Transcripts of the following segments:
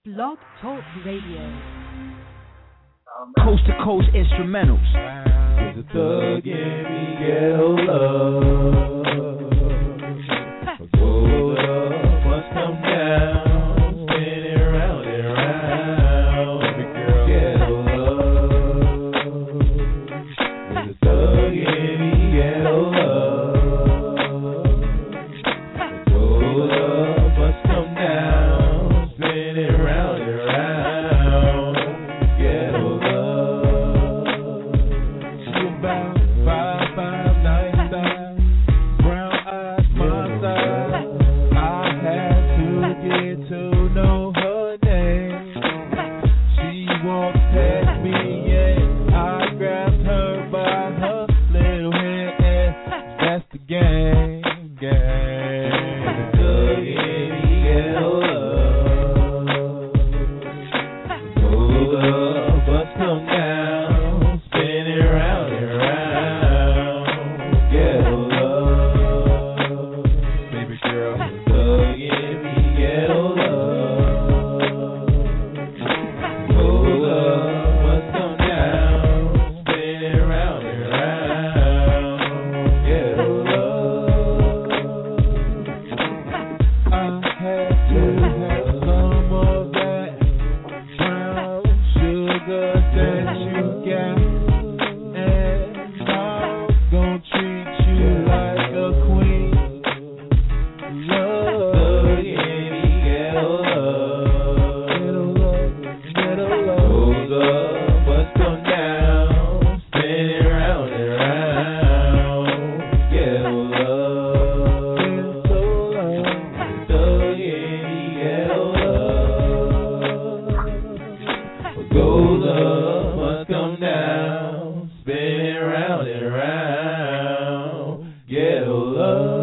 Blog Talk Radio. Coast to coast instrumentals. There's a thug in me, ghetto love. Go up, must come down, spinning round and round. Baby girl, ghetto love. There's a thug in me, ghetto love. Go up, must come down, spinning round and round. Ghetto love. She about 5'5", 95, brown eyes, my size. I had to get to know her name. She walked past me and I grabbed her by her little hand, and that's the game. Thug in me, ghetto love. Hold up, bus come down, spinning round and round. Ghetto love, baby girl. Thug in me, ghetto love. Hold up, bus come down, spinning round and round. Ghetto love. I had to have some of that brown sugar that you got, and I'm gonna treat you like a queen. Love, thug in me, ghetto love. Ghetto love. Hold up, bus come down, spinning round and round. Ghetto love. Thug in me, ghetto love. Gold up, must come down, spinning round and round. Ghetto love.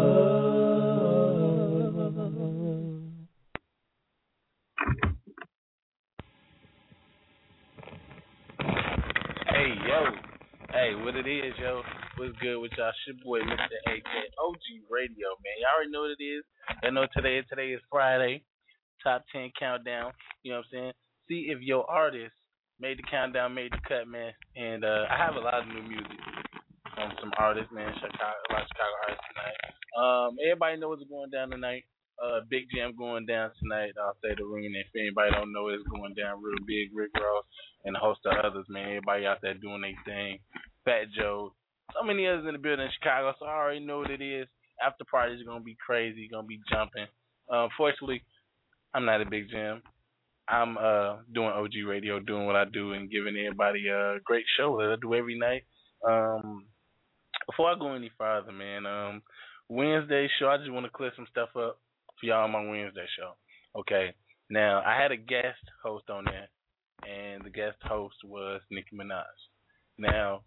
Hey, yo. Hey, what it is, yo? What's good with y'all? It's your boy, Mr. AK, OG Radio, man. Y'all already know what it is. Y'all know today is Friday. Top 10 countdown. You know what I'm saying? See if your artist made the countdown, made the cut, man. And I have a lot of new music from some artists, man. A lot of Chicago artists tonight. Everybody knows what's going down tonight. Big Jam going down tonight. I'll say the Arena. If anybody don't know, it's going down real big. Rick Ross and a host of others, man. Everybody out there doing their thing. Fat Joe. So many others in the building in Chicago, so I already know what it is. After parties are going to be crazy, going to be jumping. Fortunately, I'm not a Big Jam. I'm doing OG Radio, doing what I do, and giving everybody a great show that I do every night. Before I go any further, man, Wednesday show, I just want to clear some stuff up for y'all on my Wednesday show. Okay, now I had a guest host on there, and the guest host was Nicki Minaj. Now,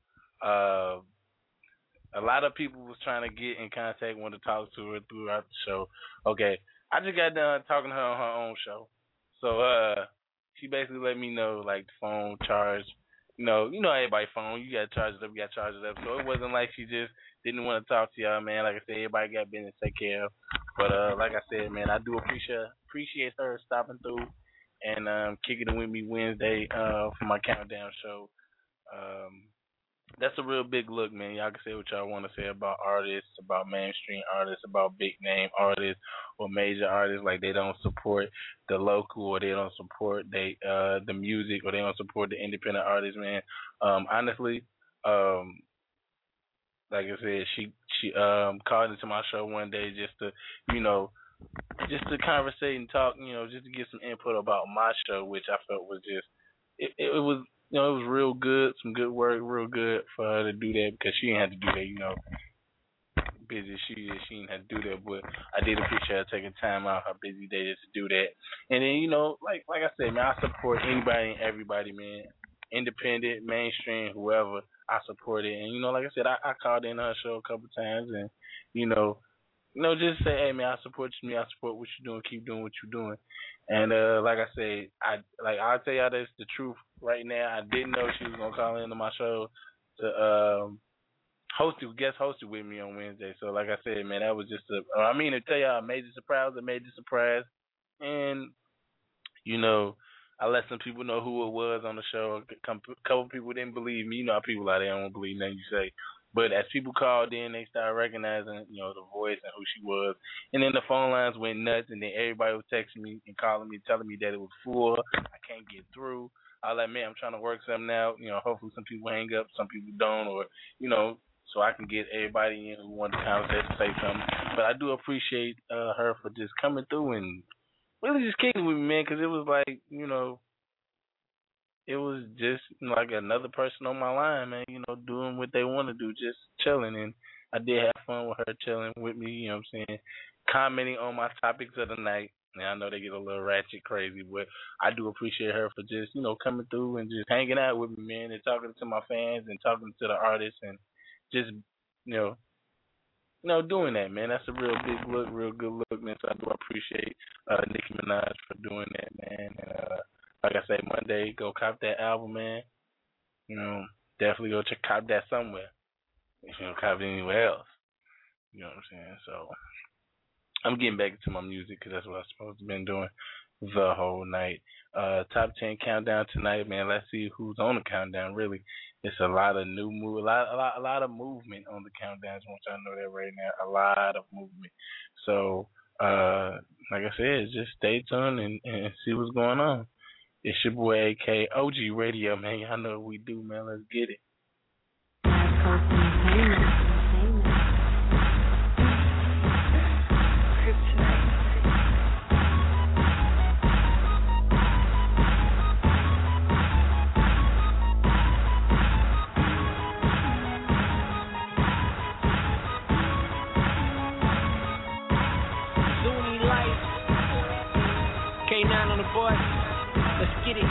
a lot of people was trying to get in contact, wanted to talk to her throughout the show. Okay, I just got done talking to her on her own show. So she basically let me know, like, the phone charge. You know everybody's phone. You got to charge it up, So it wasn't like she just didn't want to talk to y'all, man. Like I said, everybody got business to take care of. But like I said, man, I do appreciate her stopping through and kicking it with me Wednesday for my countdown show. That's a real big look, man. Y'all can say what y'all want to say about artists, about mainstream artists, about big name artists or major artists. Like, they don't support the local, or they don't support the music, or they don't support the independent artists, man. Honestly, like I said, she called into my show one day just to conversate and talk, just to get some input about my show, which I felt was just it was. It was real good, some good work, real good for her to do that, because she didn't have to do that, busy as she is, she didn't have to do that, but I did appreciate her taking time out her busy day just to do that. And then, like I said, man, I support anybody and everybody, man, independent, mainstream, whoever, I support it. And, like I said, I called in her show a couple times, and, just say, hey, man, I support you, I support what you're doing, keep doing what you're doing. And like I said, I'll tell y'all that's the truth right now. I didn't know she was gonna call into my show to guest hosted with me on Wednesday. So like I said, man, that was just to tell y'all a major surprise, and I let some people know who it was on the show. A couple people didn't believe me. You know how people out there don't believe nothing you say. But as people called in, they started recognizing, the voice and who she was. And then the phone lines went nuts, and then everybody was texting me and calling me, telling me that it was full. I can't get through. I was like, man, I'm trying to work something out. Hopefully some people hang up, some people don't, or, so I can get everybody in who wanted the conversation to say something. But I do appreciate her for just coming through and really just kicking with me, man, because it was like, it was just like another person on my line, man, doing what they want to do, just chilling. And I did have fun with her chilling with me, you know what I'm saying, commenting on my topics of the night. Now, I know they get a little ratchet crazy, but I do appreciate her for just, coming through and just hanging out with me, man, and talking to my fans and talking to the artists and just, doing that, man. That's a real big look, real good look, man. So I do appreciate Nicki Minaj for doing that, man. And like I say, Monday, go cop that album, man. Definitely go cop that somewhere. If you don't cop it anywhere else. You know what I'm saying? So I'm getting back into my music because that's what I'm supposed to have been doing the whole night. Top 10 countdown tonight, man. Let's see who's on the countdown, really. It's a lot of new move, a lot of movement on the countdowns. I want y'all to know that right now. A lot of movement. So, like I said, just stay tuned and see what's going on. It's your boy AK OG Radio, man. Y'all know what we do, man. Let's get it. Let's get it.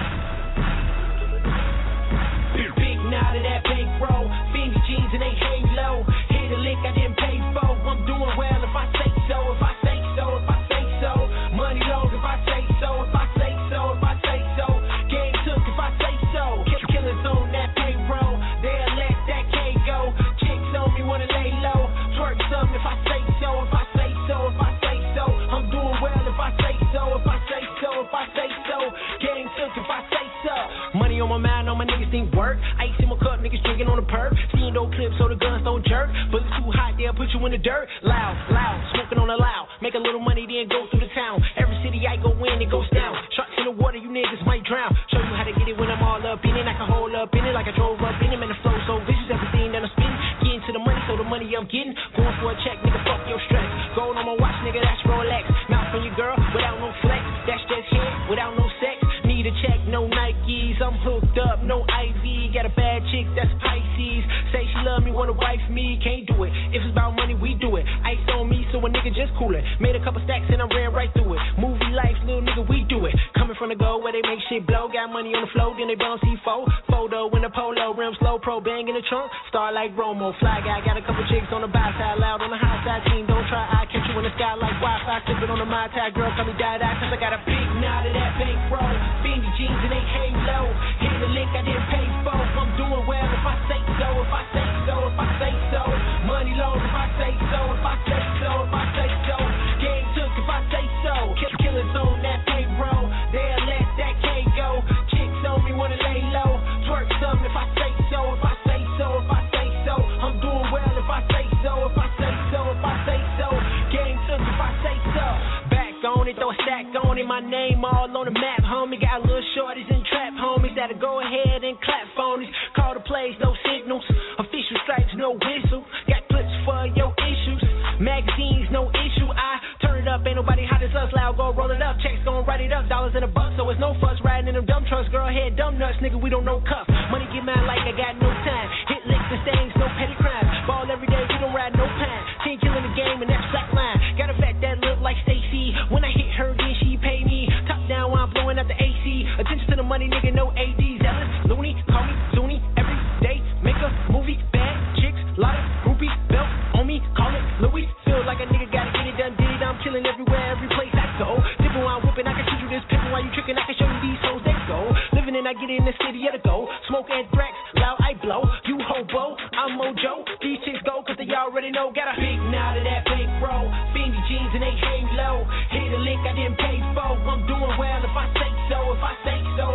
Big nod of that bankroll, Fendi jeans and they halo. Hit a lick I didn't pay for. I'm doing well if I say so. If I say so, if I say so. Money long if I say so. If I say so, if I say so. Game took if I say so. Killers on that payroll. They'll let that K go. Chicks on me wanna lay low. Twerk some if I say so. If I say so, if I say so. I'm doing well if I say so. If I say so, if I say so. Game took if I say so. Money on my mind, all my niggas think work. Ice in my cup, niggas drinking on the perp. Seeing no clips so the guns don't jerk. Bullets too hot, they'll put you in the dirt. Loud, smoking on the loud. Make a little money, then go through the town. Every city I go in, it goes down. Sharks in the water, you niggas might drown. Show you how to get it when I'm all up in it. I can hold up in it like I drove up in it. Man, the flow so vicious, everything that I'm spinning. Getting to the money, so the money I'm getting. Going for a check, nigga, fuck your stress. Gold on my watch, nigga, that's Rolex. Mouth on your girl, without no flex. That's just head, without no sex. Need a check, no Nikes. I'm hooked up, no IV. Got a bad chick, that's Pisces. Say she love me, wanna wife me. Can't do it. If it's about money, we do it. Ice on me, so a nigga just cool it. Made a couple stacks and I ran right through it. Movie life, little nigga, we do it. Coming from the go where they make shit blow. Got money on the floor, then they bounce C4. Photo in the polo, rim slow, pro bang in the trunk. Star like Romo, fly guy. Got a couple chicks on the buy side, loud on the high side. Team, don't try, I catch you in the sky like Wi-Fi. Sipping on the Mai Tai, girl, call me die-die. Cause I got a big knot of that bankroll. Fendi jeans and they halo. Hit the lick I didn't pay for. I'm doing well if I say so. If I say so, if I say so. Money low if I say so. If I say so, if I say so. Game took if I say so. Killers on that payroll. They'll let that K go. Chicks on me wanna lay low. Twerk some if I say so. If I say so, if I say so. I'm doing well if I say so. If I say so, if I say so. Game took if I say so. Back on it, throw a stack on it. My name all on the map, homie. Got little shorties and trap homies that'll go ahead and clap phonies. Call the plays, no signals. Official stripes, no whistle. Got clips for your issues. Magazines, no issue. I turn it up, ain't nobody hot as us. Loud, go roll it up. Checks gon' write it up. Dollars in a buck, so it's no fuss riding in them dumb trucks. Girl head, dumb nuts, nigga, we don't know cuff. Money get mine like I got no time. Hit licks and stains, no petty crimes. Ball every day, we don't ride no pine. Team killing the game, and that's flat line. Got a vet that look like Stacy. When I hit her, then she pay me. Top down while I'm blowing out the AC. Attention to the money, nigga, no ADs. Zealous, loony, call me Zuni. Every day, make a movie. Bad chicks, lot of groupies. Belt on me, call it Louis. Feel like a nigga gotta get it done, did it. I'm killing everywhere, every place I go. Dipping while I'm whipping, I can shoot you this pimpin' while you tricking. I can show you these hoes, they go. Living and I get in the city of the go. Smoke anthrax, loud I blow. You hobo, I'm Mojo. These chicks go cause they already know. Got a big knot of that bankroll. Fendi jeans and they halo. Hit a lick I didn't pay for. I'm doing well if I say so. If I say so,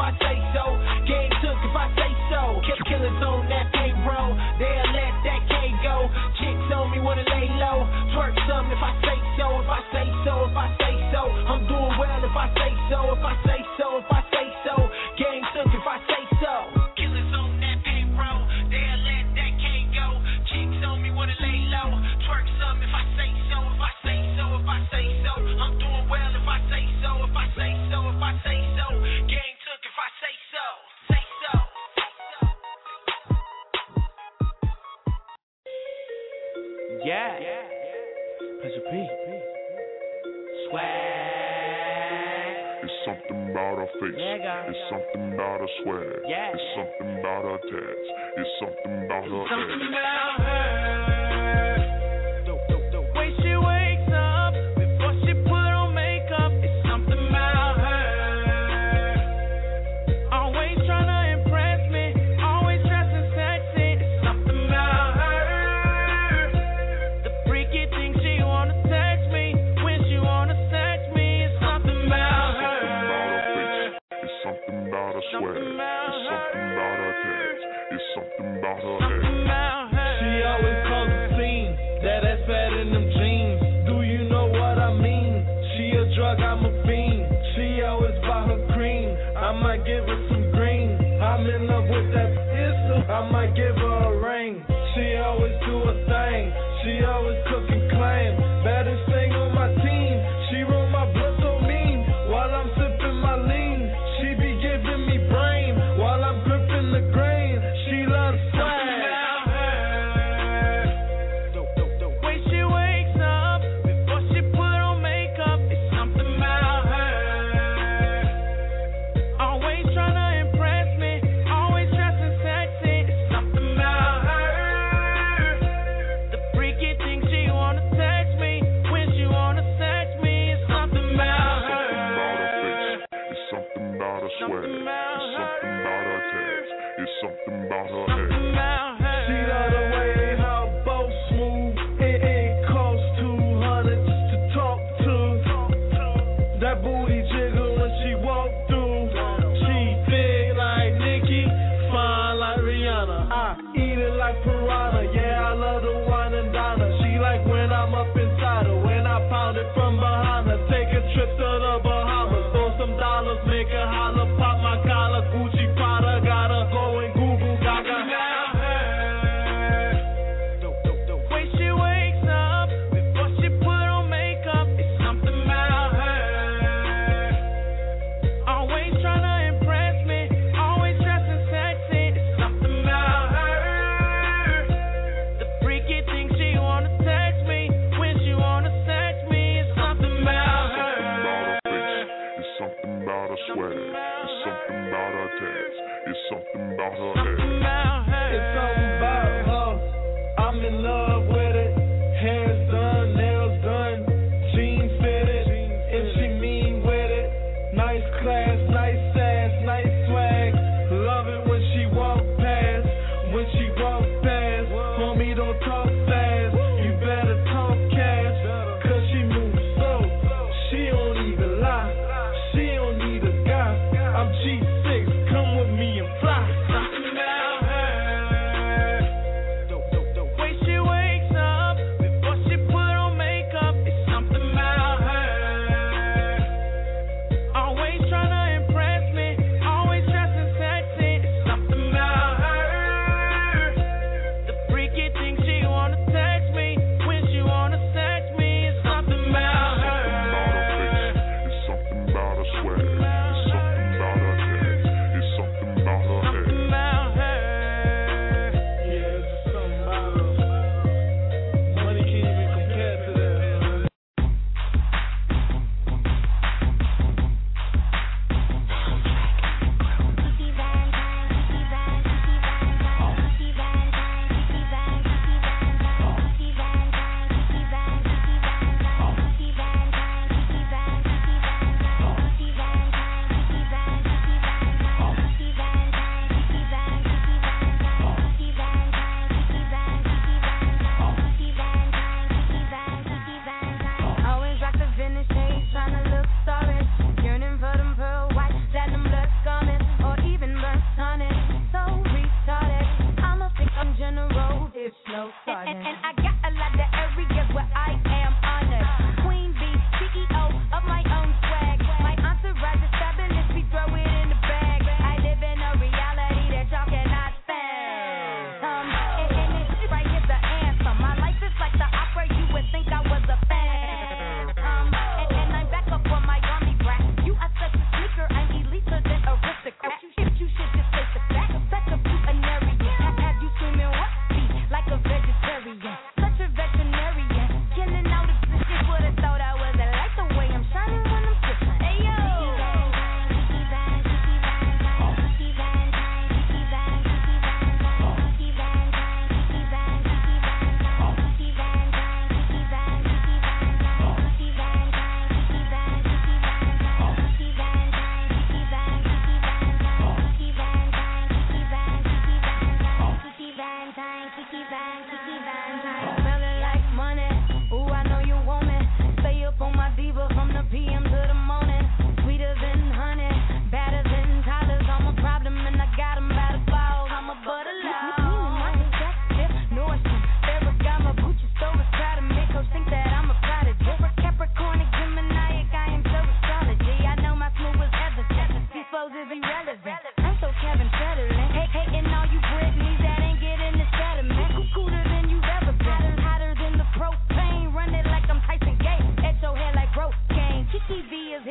I say so. Game took if I say so. Killers on that payroll, they'll let that K go. Chicks on me wanna lay low. Twerk some if I say so. If I say so, if I say so. I'm doing well if I say so. If I say so, if I say so. Game took if I say so. Killers on that payroll, they'll let that K go. Chicks on me wanna lay low. Twerk some if I say so. If I say so, if I say so. I'm doing well if I say so. If I say so, if I say so. Game took if I say so. Say so. Yeah. Pressure P. Swag. It's something about her face. It's something about her swag. It's something about her tats. It's something about her Something ass. about her. The way she wakes up before she put on makeup. It's something about her. Always trying to impress me. Always dressing sexy. It's something about her. The freaky thing she wanna text me when she wanna sex me. It's something about her. It's something about her swag. It's something about her tats. It's something about her Something ass. about her. She always calls the scene, that ass fat in them jeans. Do you know what I mean? She a drug, I'm a fiend. She always buy her cream. I might give her some green. I'm in love with that issue. I might give her a ring. She always do a thing. She always cook and claim. Baddest thing on my team. She roll my blood so mean. While I'm sipping my lean, she be giving me brain. While I'm gripping the grain, she loves swag. The way she wakes up before she put on makeup. It's something about her. Always trying to impress me. Always dressing sexy. It's something about her. The freaky thing she wanna text me when she wanna sex me. It's something about her. It's something about her swag. It's something about her tats. It's something about her Something ass. about her. She love the way her bow smooth. It ain't cost 200 just to talk to. That booty jiggle when she walk through. She big like Nicki, fine like Rihanna. I eat it like piranha. Yeah, I love the wine and diner. She like when I'm up inside her. When I pound it from behind her. Take a trip to the Bahamas. Throw some dollars, make her holler. Pop my collar, Gucci Prada. Gotta go and Google Gaga. The way she wakes up before she put on makeup. It's something about her. Always trying to impress me. Always dressing sexy. It's something about her. The freaky thing she wanna text me when she wanna sex me. It's something about her. It's something about her swag. It's something about her tats. It's something about her Something ass. about her. It's something about her. I'm in love with it. Hair's done, nails done, jeans fitted, and she mean with it. Nice class, nice ass, nice swag. Love it when she walk past. When she walk past, homie don't talk fast. You better talk cash, 'cause she moves slow. She don't even lie. She don't need a guy. I'm G6, come with me and fly. Something about her. The way she wakes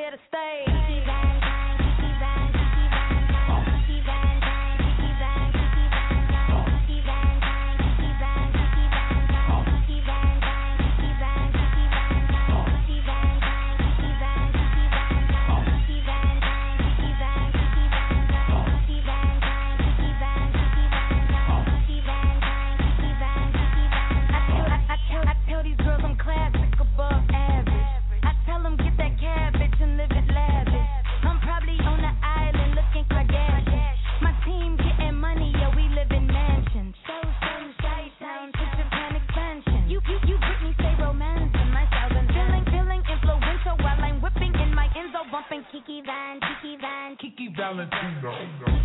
here to stay. Kiki Valentino.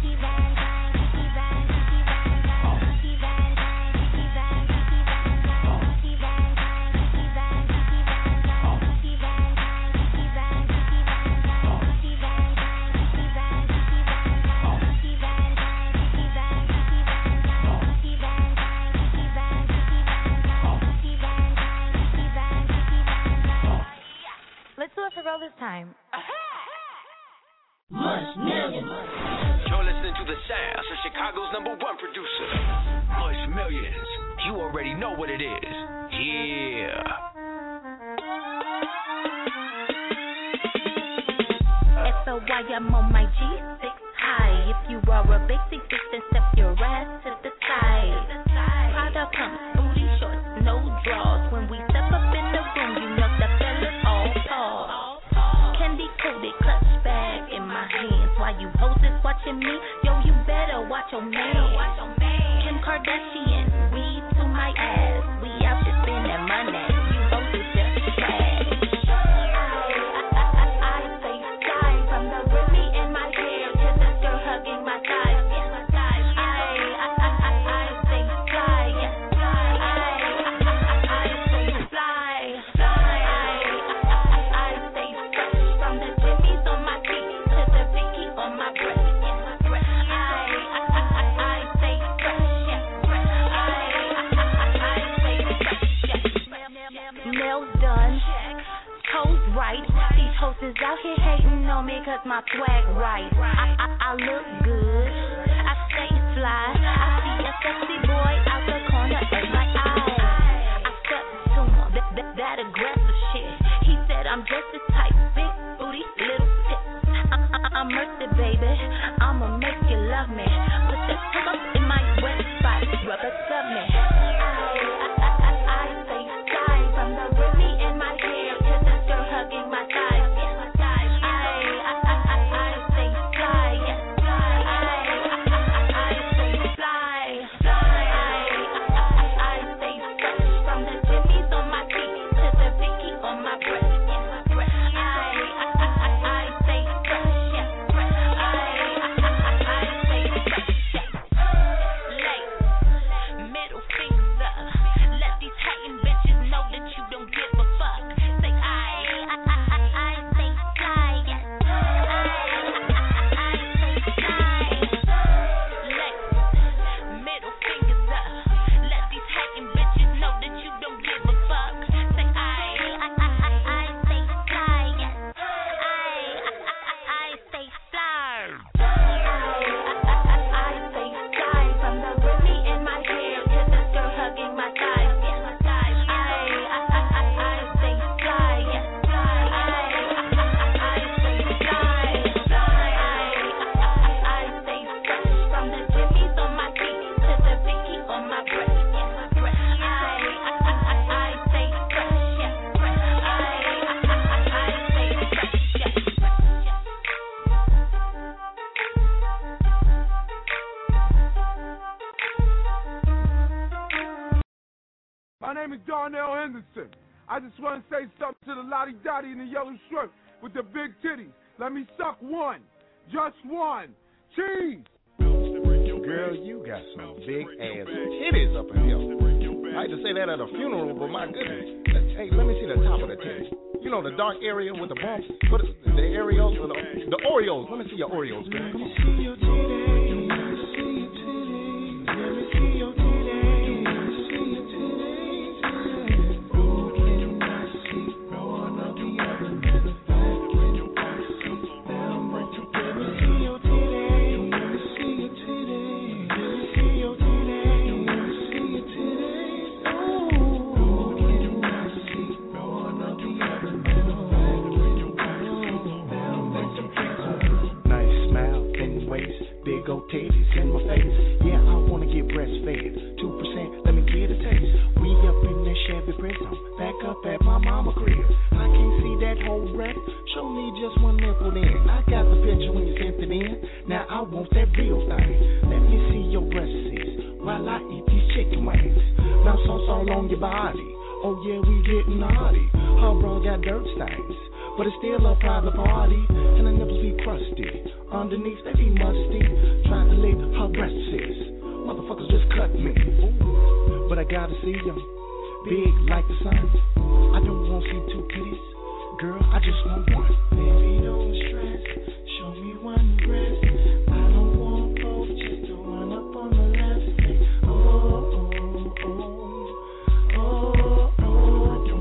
Let's do it for real this time. Mush Millions. You're listening to the sounds of Chicago's #1 producer, Mush Millions. You already know what it is. Yeah. SOY, I'm on my G6 high. If you are a basic bitch, then step your ass to the side. Prada pumps, booty shorts, no draws. When we step up in the room, you know the fellas all pause. Candy coated clutch bag in my hands. While you hoes is watching me, yo, you better watch your man. Kim Kardashian, weed to my ass. We out to spend that money. You hoes is just trash. I say sky from the Remy in my hair to the girl hugging my thighs. I say fly. I say fly. I say fresh from the Jimmy's on my feet to the Vicky on my breast. I say fresh. Nails done, toes right. These hoes is out here hating on me cause my swag right. I look good, I stay fly. I see a sexy boy out the corner of my eye. I step to him, that aggressive shit. He said I'm just his type, big booty, little tits. I'm mercy, baby, I'ma make you love me. Put that tongue up in my wet spot, rubber dub me. From the Remy in my hair to the girl hugging my thighs. I say fly. I say fly. I say fresh from the Jimmy's on my feet to the Vicky on my breast. I say fresh. I say fresh. Lace, middle fingers up. Let these hating bitches know that you don't give a fuck. Say I say fly. I say fly. Lace, middle fingers up. Let these hating bitches know that you don't give a fuck. Say I say fly. I say fly. I say fly from the Remy in my hair to the girl hugging my thighs. I say fly. I say fly. I say fresh from the Jimmy's on my feet to the Vicky on my breast. I say fresh. My name is Darnell Henderson. I just want to say something to the Lottie Dottie in the yellow shirt with the big titties. Let me suck one. Just one. Cheese. Girl, you got some big ass titties up in here. I hate to say that at a funeral, but my goodness. Hey, let me see the top of the titties. You know the dark area with the bumps? What is the areoles? The Oreos. Let me see your Oreos, girl. Come on. more breath. Show me just one nipple then. I got the picture when you sent it in. Now I want that real thing. Let me see your breasts while I eat these chicken wings. Now sauce all on your body. Oh yeah, we getting naughty. Her bra got dirt stains, but it's still a private party. And the nipples be crusty. Underneath they be musty. Tried to lick her breasts. Motherfuckers just cut me. Ooh. But I gotta see them big like the sun. I don't want to see two kitties. Girl, I just want one. Baby, don't stress. Show me one breast. I don't want both, just the one up on the left. Say, oh, oh, oh, oh, oh, oh, oh.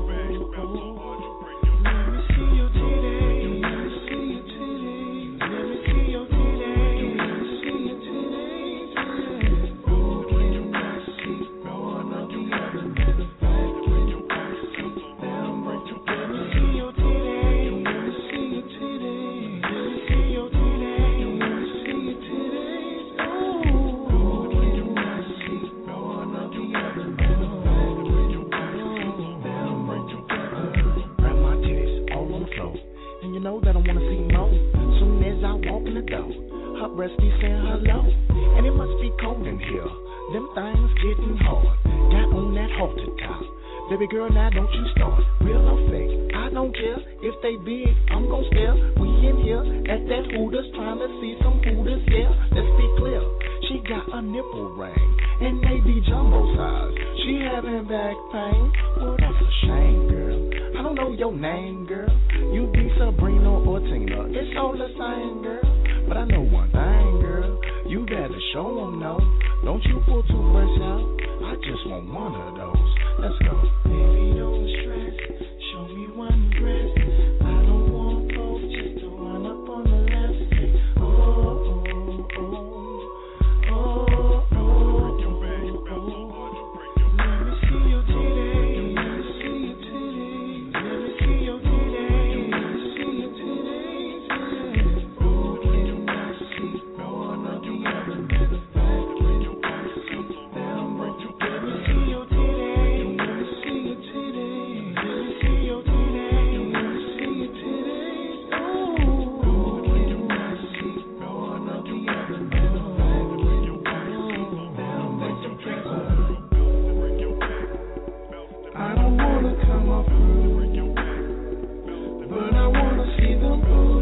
Let me see your titties. Let me see your titties. Let me see your titties. Let me see your titties. Oh, can I see one of the other? Matter of fact, when you sit down, break your let me see your titties. Let me see your titties. Let me see your titties. Let me see your titties. Oh, can I see one of the other? Matter of fact, when you sit down, break your grab my titties all on the floor, and you know that I wanna see more. Soon as I walk in the door, her breast be saying hello, and it must be cold in here. Them things getting hard. Got on that halter top. Baby girl, now don't you start. Real or fake, I don't care. If they big, I'm gon' stare. We in here at that Hooters trying to see some Hooters. Yeah, let's be clear. She got a nipple ring, and they be jumbo size. She having back pain. Well, that's a shame, girl. I don't know your name, girl. You be Sabrina or Tina. It's all the same, girl. But I know one thing, girl. You better show them no. Don't you pull too much out. I just want one of those. Let's go. Baby, don't stress. Show me one breast. I don't want both, just the one up on the left. Say, oh, oh, oh, oh, oh, oh, oh. Let me see your titties. Let me see your titties. Let me see your titties. Let me see your titties. Oh, can I see one of the other? Matter of fact, when you sit down, break your let me see your titties. Let me see your titties. Let me see your titties. Let me see your titties. Oh, can I see one of the other? Matter of fact, when you sit down, break your I don't wanna come off rude, but I wanna see them move.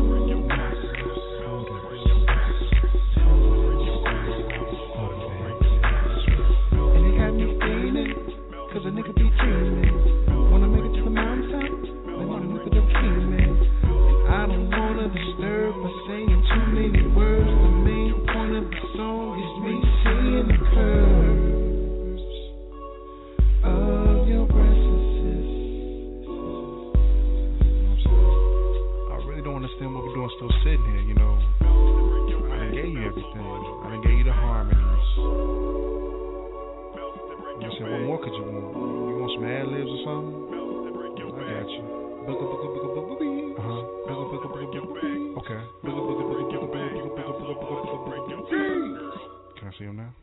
And it got me feeling, cause a nigga be dreaming. Wanna make it to the mountain, they wanna look at them feeling. I don't wanna disturb by saying too many words. The main point of the song is me seeing the curves of your breasts. I really don't understand what we're doing still sitting here, you know. I done gave you everything. I done gave you the harmonies. You said, what more could you want? You want some ad libs or something? I got you. Okay. Can I see him now?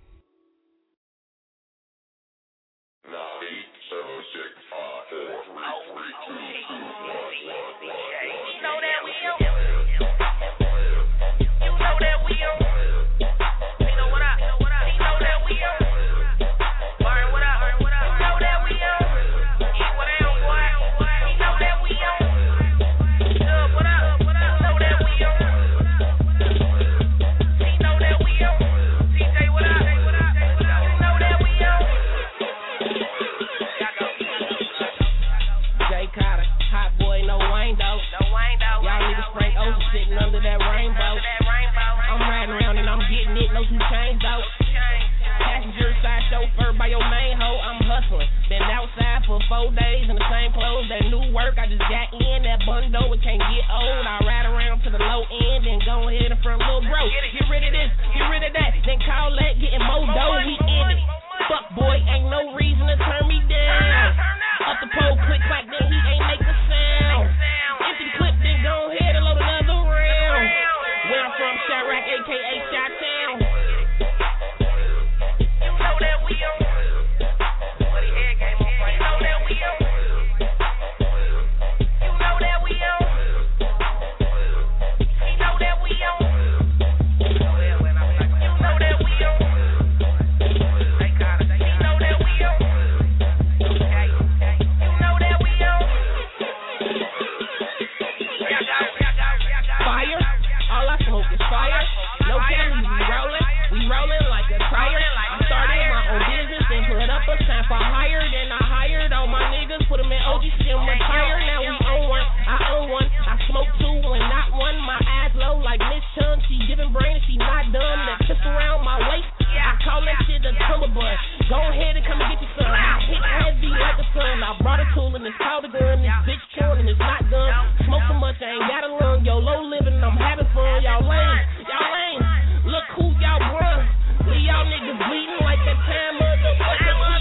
having brain and she not done. That pistol around my waist, I call that shit a cummerbund. Go ahead and come and get your son. I hit heavy like a son. I brought a tool and it's called a gun. This bitch chewing and it's not done. Smoke so much I ain't got a lung. Yo, low living, I'm having fun. Y'all lame. Look who y'all run. Leave y'all niggas bleeding like that time of the fucking one.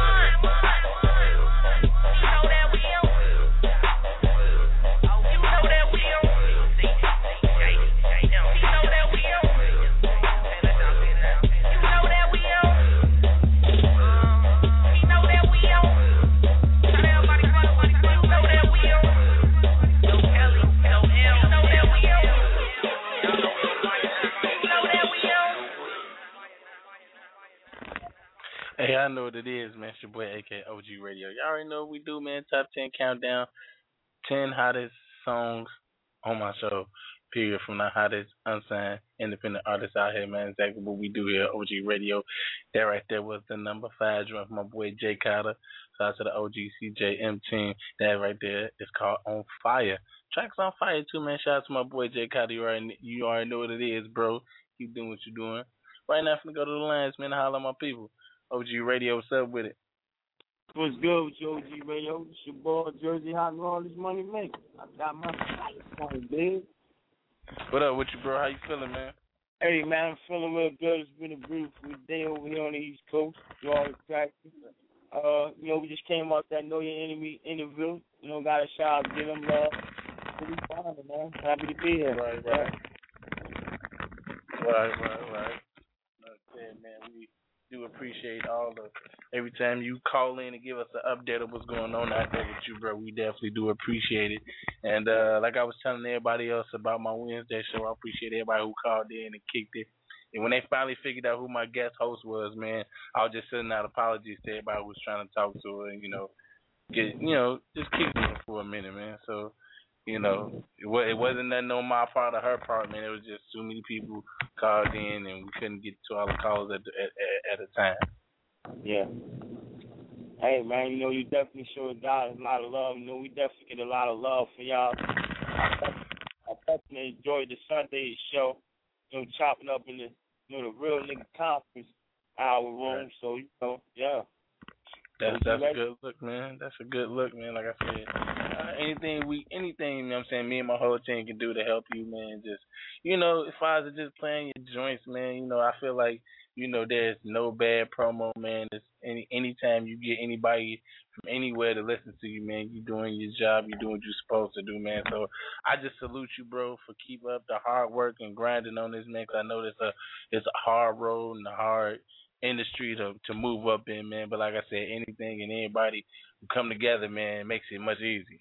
Hey, I know what it is, man. It's your boy, a.k.a. OG Radio. Y'all already know what we do, man. Top 10 countdown. 10 hottest songs on my show, period, from the hottest unsigned independent artists out here, man. Exactly what we do here at OG Radio. That right there was the number 5 joint from my boy, Jay Cotter. Shout out to the OG CJM team. That right there is called On Fire. Track's on fire, too, man. Shout out to my boy, Jay Cotter. You already know what it is, bro. Keep doing what you're doing. Right now, I'm going to go to the lines, man, and holler at my people. OG Radio, what's up with it? What's good with you, OG Radio? It's your boy, Jersey Hot and all this money maker. I got my sights on it, big. What up with you, bro? How you feeling, man? Hey, man, I'm feeling real good. It's been a beautiful day over here on the East Coast. You all practice. We just came off that Know Your Enemy interview. Got a shout out to them love. Pretty fine, man. Happy to be here. Right. Okay, man, we do appreciate every time you call in and give us an update of what's going on out there with you, bro. We definitely do appreciate it. And like I was telling everybody else about my Wednesday show, I appreciate everybody who called in and kicked it. And when they finally figured out who my guest host was, man, I was just sending out apologies to everybody who was trying to talk to her and, just kick me for a minute, man. So, it wasn't nothing on my part or her part, man. It was just too many people called in and we couldn't get to all the calls at a time. Yeah. Hey, man, you definitely showed God a lot of love. We definitely get a lot of love for y'all. I definitely enjoyed the Sunday show, chopping up in the real nigga conference hour room. So, yeah. That's a good look, man. That's a good look, man. Like I said, anything, me and my whole team can do to help you, man. Just, as far as just playing your joints, man, I feel like, there's no bad promo, man. It's anytime you get anybody from anywhere to listen to you, man, you doing your job, you doing what you're supposed to do, man. So I just salute you, bro, for keep up the hard work and grinding on this, man, because I know it's a hard road and a hard industry to move up in, man. But like I said, anything and anybody who come together, man, it makes it much easier.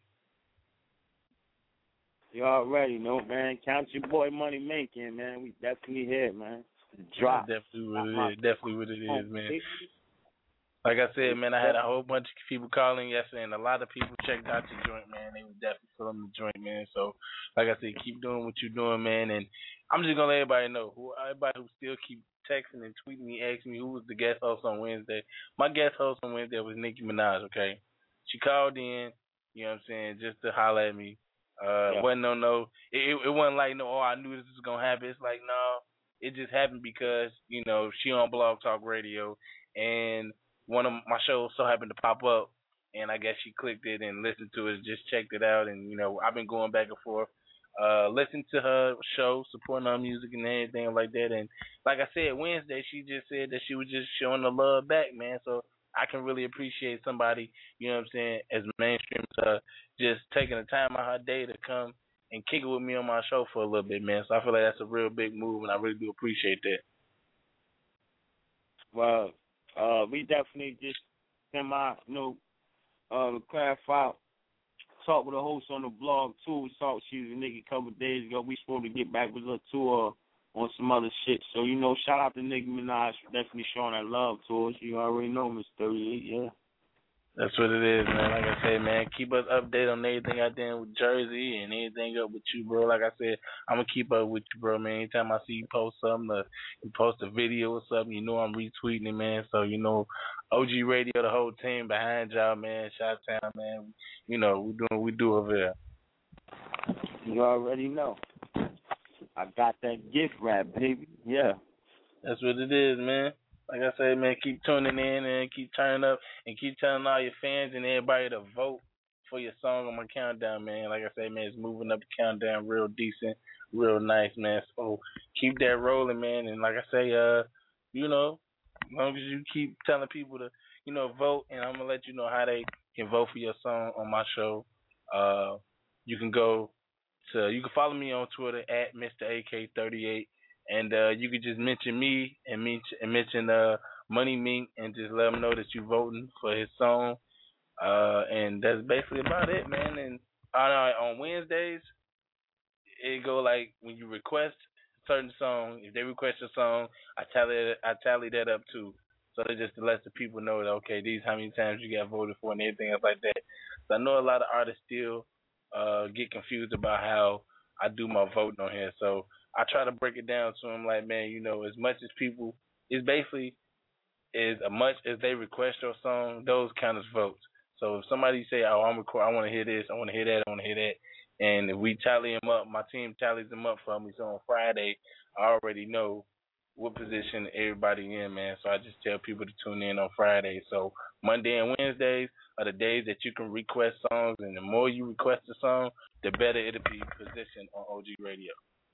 You already know, man. Count your boy Money Making, man. We definitely here, man. Drop. Definitely what it is, man. Like I said, man, I had a whole bunch of people calling yesterday, and a lot of people checked out your joint, man. They were definitely feeling the joint, man. So, like I said, keep doing what you're doing, man. And I'm just going to let everybody know, everybody who still keep texting and tweeting me, asking me who was the guest host on Wednesday. My guest host on Wednesday was Nicki Minaj, okay? She called in, just to holler at me. Wasn't no. It wasn't like, I knew this was going to happen. It's like, no. It just happened because, she on Blog Talk Radio, and one of my shows so happened to pop up, and I guess she clicked it and listened to it, just checked it out, and, I've been going back and forth, listening to her show, supporting her music and everything like that, and like I said, Wednesday, she just said that she was just showing the love back, man, so I can really appreciate somebody, as mainstream as her, just taking the time out of her day to come and kick it with me on my show for a little bit, man. So I feel like that's a real big move, and I really do appreciate that. Well, we definitely just to clarify, talked with a host on the blog, too. We saw she was a nigga a couple of days ago. We supposed to get back with her tour on some other shit. So, shout out to Nicki Minaj for definitely showing that love to us. You already know, Miss 38, yeah. That's what it is, man. Like I said, man, keep us updated on everything out there with Jersey and anything up with you, bro. Like I said, I'm going to keep up with you, bro, man. Anytime I see you post something, you post a video or something, I'm retweeting it, man. So, OG Radio, the whole team behind y'all, man. Chi-Town, man. We do what we do over there. You already know. I got that gift wrap, baby. Yeah. That's what it is, man. Like I said, man, keep tuning in and keep turning up and keep telling all your fans and everybody to vote for your song on my countdown, man. Like I said, man, it's moving up the countdown real decent, real nice, man. So keep that rolling, man. And like I say, you know, as long as you keep telling people to, you know, vote, and I'm going to let you know how they can vote for your song on my show. You can follow me on Twitter at Mr. AK38. And you could just mention me and mention Money Mink and just let him know that you're voting for his song. And that's basically about it, man. And on Wednesdays, it go like when you request a certain song, if they request a song, I tally that up too. So that just lets the people know that, okay, these how many times you got voted for and everything else like that. So I know a lot of artists still get confused about how I do my voting on here. So I try to break it down to them like, man, you know, as much as people, it's basically as much as they request your song, those kind of votes. So if somebody say, oh, I want to hear this, I want to hear that, I want to hear that, and if we tally them up, my team tallies them up for me. So on Friday, I already know what position everybody in, man. So I just tell people to tune in on Friday. So Monday and Wednesdays are the days that you can request songs, and the more you request a song, the better it'll be positioned on OG Radio.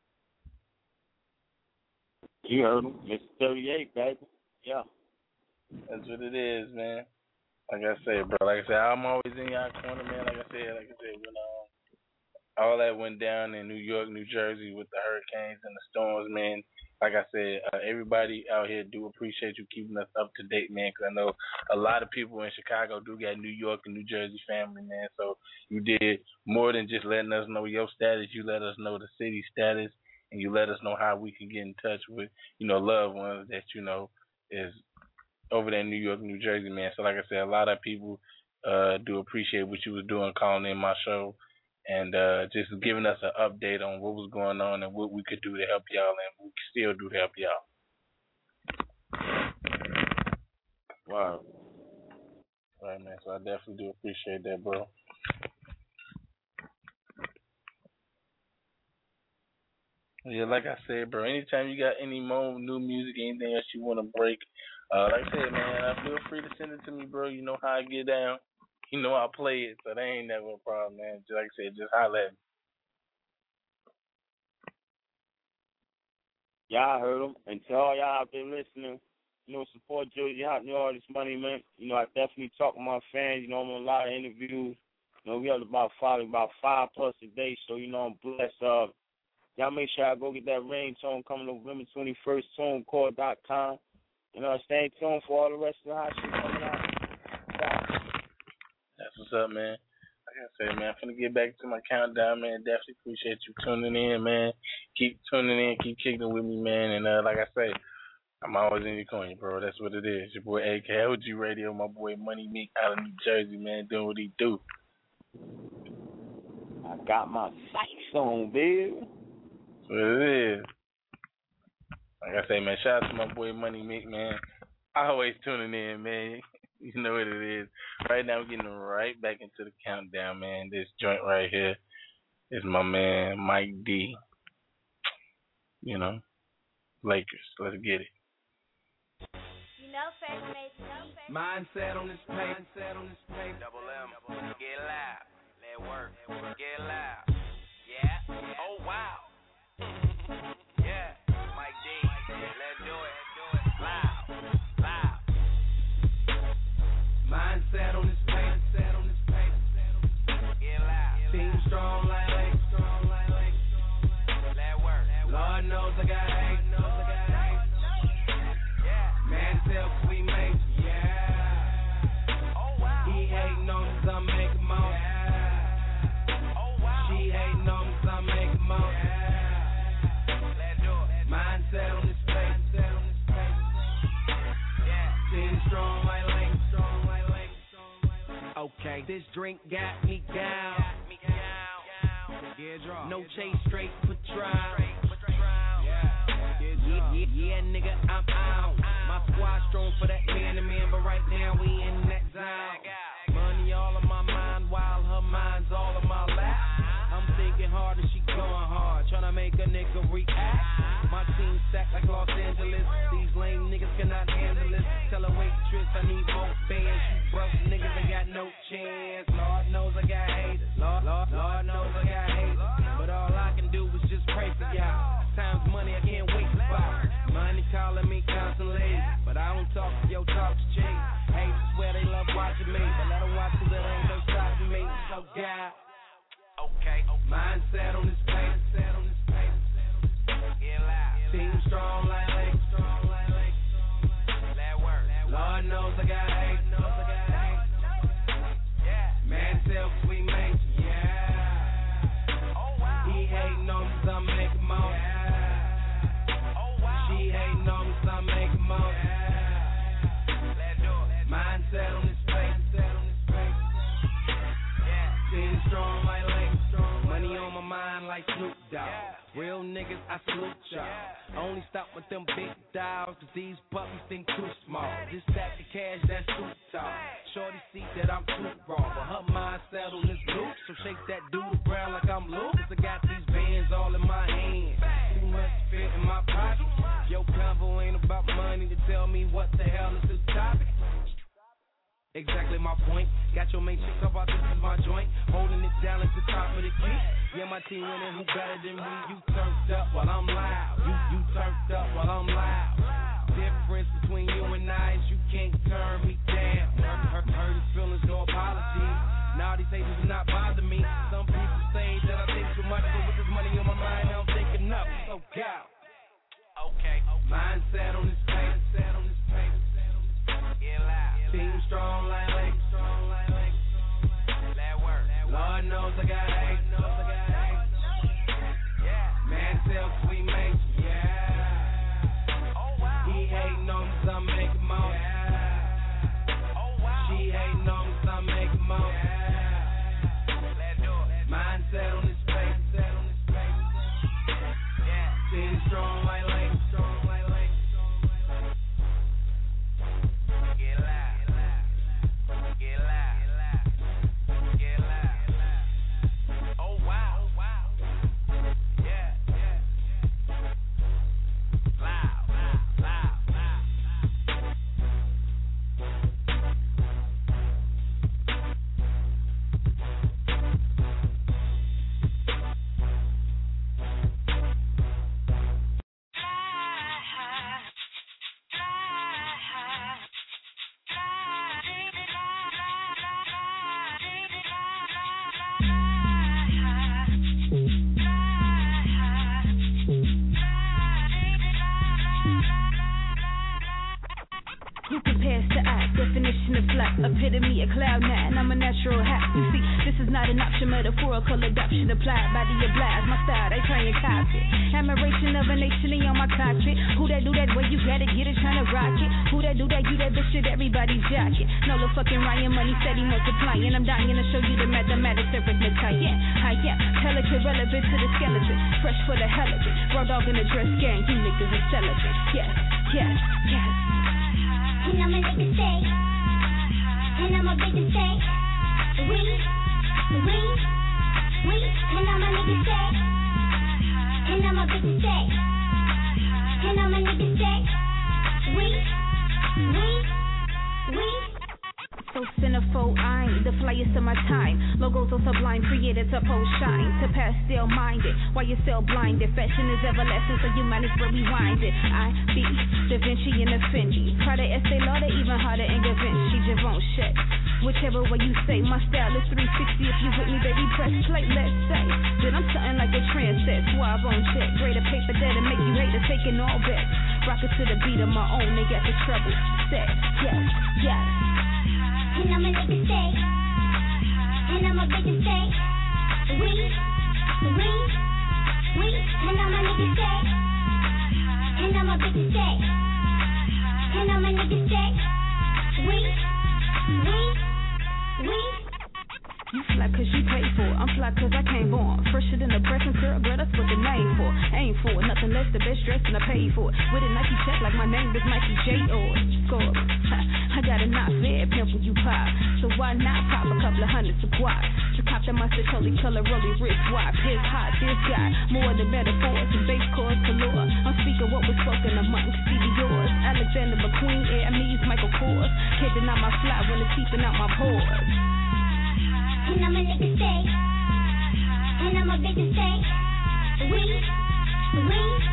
You heard him, Mr. 38, baby. Yeah. That's what it is, man. Like I said, bro. Like I said, I'm always in your corner, man. Like I said, when all that went down in New York, New Jersey with the hurricanes and the storms, man. Like I said, everybody out here do appreciate you keeping us up to date, man, because I know a lot of people in Chicago do got New York and New Jersey family, man. So you did more than just letting us know your status. You let us know the city status, and you let us know how we can get in touch with, you know, loved ones that, you know, is over there in New York, New Jersey, man. So like I said, a lot of people do appreciate what you was doing, calling in my show, and just giving us an update on what was going on and what we could do to help y'all, and what we can still do to help y'all. Wow. All right, man. So I definitely do appreciate that, bro. Yeah, like I said, bro, anytime you got any more new music, anything else you want to break, like I said, man, feel free to send it to me, bro. You know how I get down. You know I play it, so that ain't never a problem, man. Just like I said, just holler at me. Y'all heard him. And to all y'all out there listening, you know, support Jersey Hot New Artist Money, man. You know, I definitely talk to my fans. You know, I'm on a lot of interviews. You know, we have about 5+ a day, so, you know, I'm blessed. Y'all make sure I go get that ringtone coming November 21st, TuneCore.com. You know, stay tuned for all the rest of the hot shit coming out. That's what's up, man. Like I said, man, I'm finna get back to my countdown, man. Definitely appreciate you tuning in, man. Keep tuning in, keep kicking with me, man. And like I say, I'm always in your corner, bro. That's what it is. Your boy AK OG Radio, my boy Money Mink out of New Jersey, man, doing what he do. I got my sights on, baby. That's what it is. Like I say, man, shout out to my boy Money Mink, man. Always tuning in, man. You know what it is. Right now, we're getting right back into the countdown, man. This joint right here is my man, Mike D. You know, Lakers. Let's get it. You know, Fresh Mindset on this paper. Double M. Get loud. Let work. Get loud. Yeah. Oh, wow. Yeah. Mike D. Let's do it. Loud. Mindset on this paper. Get loud. Team strong like Let work. Lord knows I got hate. Man, self we make. Yeah. Oh, wow. He hating on us, I'm making more. Oh, wow. She hating on us, I'm making more. Let's do it. Mindset on this paper. Yeah. Team strong like okay, this drink got me down. No chase, straight for trial. Yeah, nigga, I'm out. My squad strong for that man-to-man, but right now we in that zone. Money all on my mind, while her mind's all on my lap. I'm thinking hard and she going hard, tryna make a nigga react. time's money, I can't wait to buy. Money calling me constantly, but I don't talk to your talk to cheap. Hate to swear they love watching me, but let them watch cause there ain't no stopping me. So God, okay, mindset on this paper, get loud. Team strong like Lake, Lord knows I got hate. Man, self we make, yeah. He hating on me, so I'm making more. She hating on me, so I'm making more. Mindset on this paper, team strong like Lake, money on my mind like Snoop Dogg. Real niggas, I salute y'all. Only stop with them big dogs, cause these puppies think too small. Just stack the cash, that's too tall. Shorty see that I'm too raw, but her mindset on this loop. So shake that dude around like I'm Lucas. I got these bands all in my hands, too much fit in my pocket. Your convo ain't about money to tell me what the hell is the topic. Exactly my point. Got your main chick up out, this is my joint. Holding it down at the top of the key. Yeah, my team winning, who better than me? You turned up while I'm loud. You turned up while I'm loud. Difference between you and I is you can't turn me down. Hurt his feelings, no apology. Now these haters do not bother me. Some people say that I think too much, but with this money on my mind, I'm thinking up. So go. Okay. Mindset on this paper. Get loud. Team strong like Lake. Lord knows I got hate. Man, self we make, yeah. He hating on me, so I'm making more. She hating on me, so I'm making more. Mindset on this paper. Team strong like Lake. Definition of flat, epitome of cloud nine. I'm a natural hack. You see, this is not an option, metaphorical adoption applied by the blast. My style, they try and copy. Admiration of a nation, they on my cockpit. Who that do that way? You gotta get it, tryna rock it. Who that do that? You that bitch shit, everybody's jacket. No the fucking Ryan, money steady multiplying. I'm dying to show you the mathematics, arithmetic. I am pelican relevant to the skeleton. Fresh for the hell of it. Raw dog in the dress gang, you niggas are celibate. Yes. And I'm a nigga say, and I'm a bigger say, we, and I'm a nigga say, and I'm a bigger say, and I'm a nigga say, we. So centerfold, I'm the flyest of my time. Logos are sublime, created to post shine. To pastel minded, while you're still blinded. Fashion is everlasting, so you might as well rewind it. I be Da Vinci and the Fendi. Prada, Estee Lauder, even harder and Da Vinci. Givenchy. Whichever way you say, my style is 360. If you with me, baby, press play, let's say. Then I'm something like a trendset, suave on check. Greater paper that'll make you hate to taking all bets. Rock it to the beat of my own, they got the treble set. Yes. And I'm a nigga say, and I'm a bigger say, we, and I'm a nigga say, and I'm a bigger say, and I'm a nigga say, we. You fly cause you pay for it, I'm fly cause I came born. Fresher than the present girl, that's what the name for. Aim for it, nothing less, the best dress and I pay for it. With a Nike check like my name is Mikey J. or Score. I got a not fair pimple you pop, so why not pop a couple of hundreds of quad? To cop that monster color rolly wrist watch. This hot, this guy, more than metaphors and base chords galore. I'm speaking what was spoken amongst yours. Alexander McQueen, Air Me's Michael Kors. Can't deny my fly when it's seeping out my pores. And I'm a nigga say, and I'm a bigger say, we,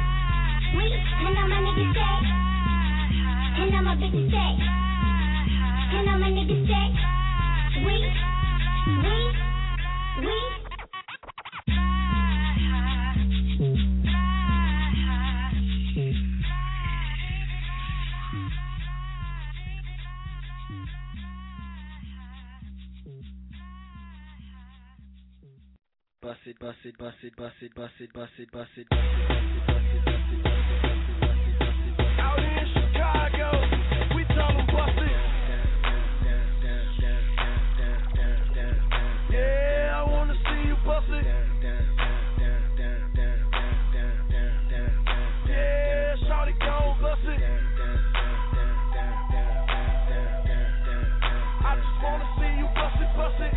We, and all my niggas say, and all my bitches say, and all my niggas say, we. Bust it. Out here in Chicago, we tell them bust it. Yeah, I wanna see you bust it. Yeah, shawty gon' bust it. I just wanna see you bust it.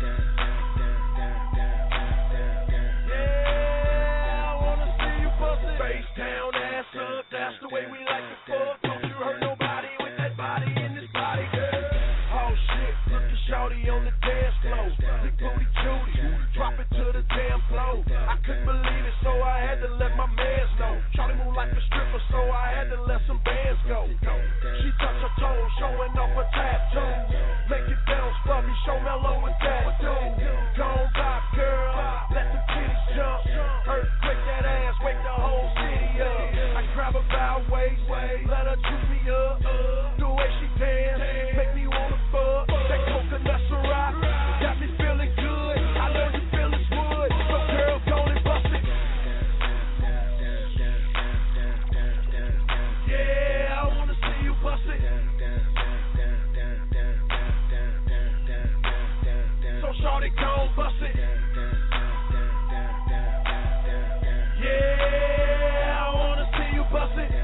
Yeah, I wanna see you bust it. Face down, ass up, that's the way we like to fuck. Don't you hurt nobody with that body in this body, girl. Oh shit, look at shawty on the dance floor. Big booty Judy, drop it to the damn floor. I couldn't believe it, so I had to let my mans know. Shawty move like a stripper, so I had to let some bands go. She touch her toes, showing off her tattoos. Make it bounce for me, show mellow with that dude. Gon' rock, girl, let the titties jump. Earthquake that ass, wake the whole city up. I grab her by waist, let her juice me up. The way she dance, make me wanna fuck. That coconut syrup got me feeling good. I know you feel it's wood, so girl, go and bust it. Yeah, I wanna see you bust it. So shawty, gon' bust it. Yeah, I wanna see you bust it.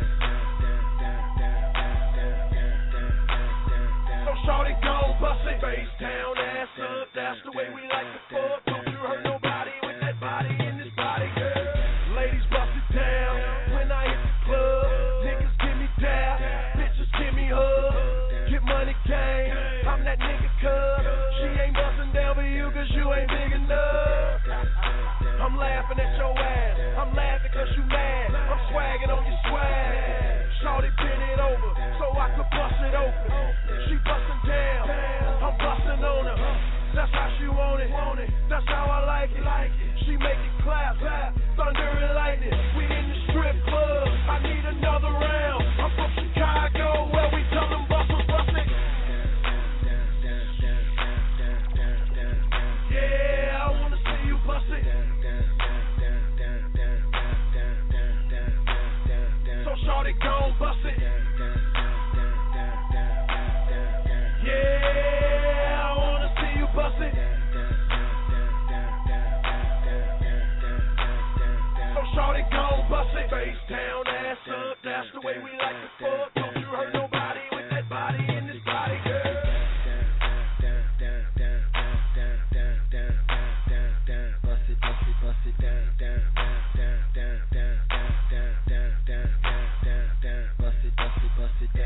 So shawty, gon' bust it. Face down, ass up, that's the way we like to fuck. Don't you hurt nobody with that body in this body, girl. Ladies, bust it down when I hit the club. Niggas give me down, bitches give me hugs. Get money, gang, I'm that nigga cuz. She ain't bustin' down for you cause you ain't big enough. I'm laughing at your ass, I'm laughing cause you mad. I'm swagging on your swag. Shawty bend it over so I could bust it open. She bustin' down, I'm bustin' on her. That's how she want it, that's how I like it. She make it clap, thunder and lightning. We in the strip club, I need another round. I'm from Chicago where we tell them bustles bust it. Yeah, I wanna see you bust it. So shawty gon' bust it. Yeah, I wanna see you bust it. So shawty gon' bust it. Face down, ass up, that's the way we like to fuck. Don't you hurt nobody with that body in this body, girl. Bust it down. Bust it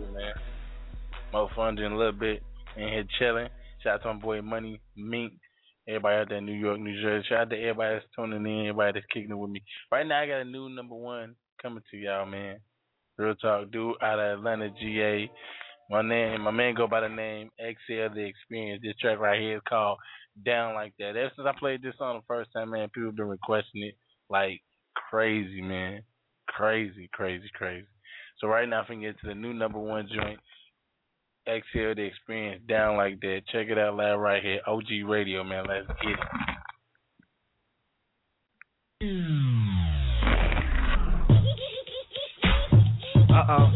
More fun than a little bit in here chilling. Shout out to my boy Money Mink. Everybody out there in New York, New Jersey. Shout out to everybody that's tuning in, everybody that's kicking it with me. Right now, I got a new number one coming to y'all, man. Real talk, dude out of Atlanta, GA. My man go by the name XL The Experience. This track right here is called Down Like That. Ever since I played this song the first time, man, people have been requesting it like crazy, man. Crazy. So right now, if we can get to the new number one joint, XL The Experience, Down Like That. Check it out live right here. OG Radio, man. Let's get it. Uh-oh.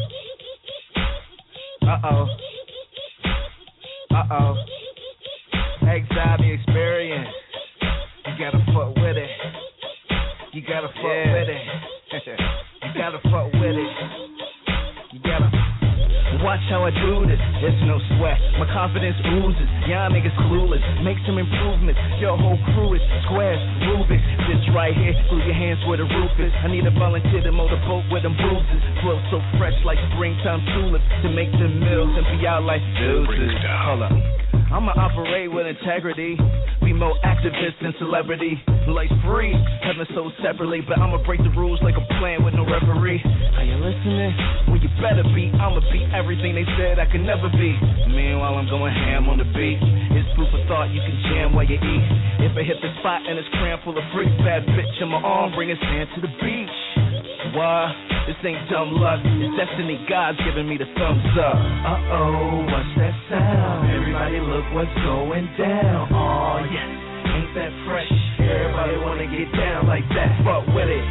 Exile The Experience. You gotta fuck with it. You gotta fuck with it. You gotta fuck with it. You gotta watch how I do this. It's no sweat. My confidence oozes. Y'all niggas clueless. Make some improvements. Your whole crew is squares, Rubik's. This right here, glue your hands where the roof is. I need a volunteer to mow the boat with them bruises. Flow so fresh like springtime tulips to make them meals and be out like deuces. Hold up. I'ma operate with integrity. Be more activist than celebrity. Life's free, heaven sold separately. But I'ma break the rules like a plan with no referee. Are you listening? Well, you better be. I'ma be everything they said I could never be. Meanwhile, I'm going ham on the beat. It's food for thought, you can jam while you eat. If I hit the spot and it's crammed full of freaks, bad bitch in my arm, bring a sand to the beach. Why? This ain't dumb luck. It's destiny. God's giving me the thumbs up. Uh-oh, what's that sound? Everybody look what's going down. Oh, yes. Ain't that fresh? Everybody wanna get down like that. Fuck with it.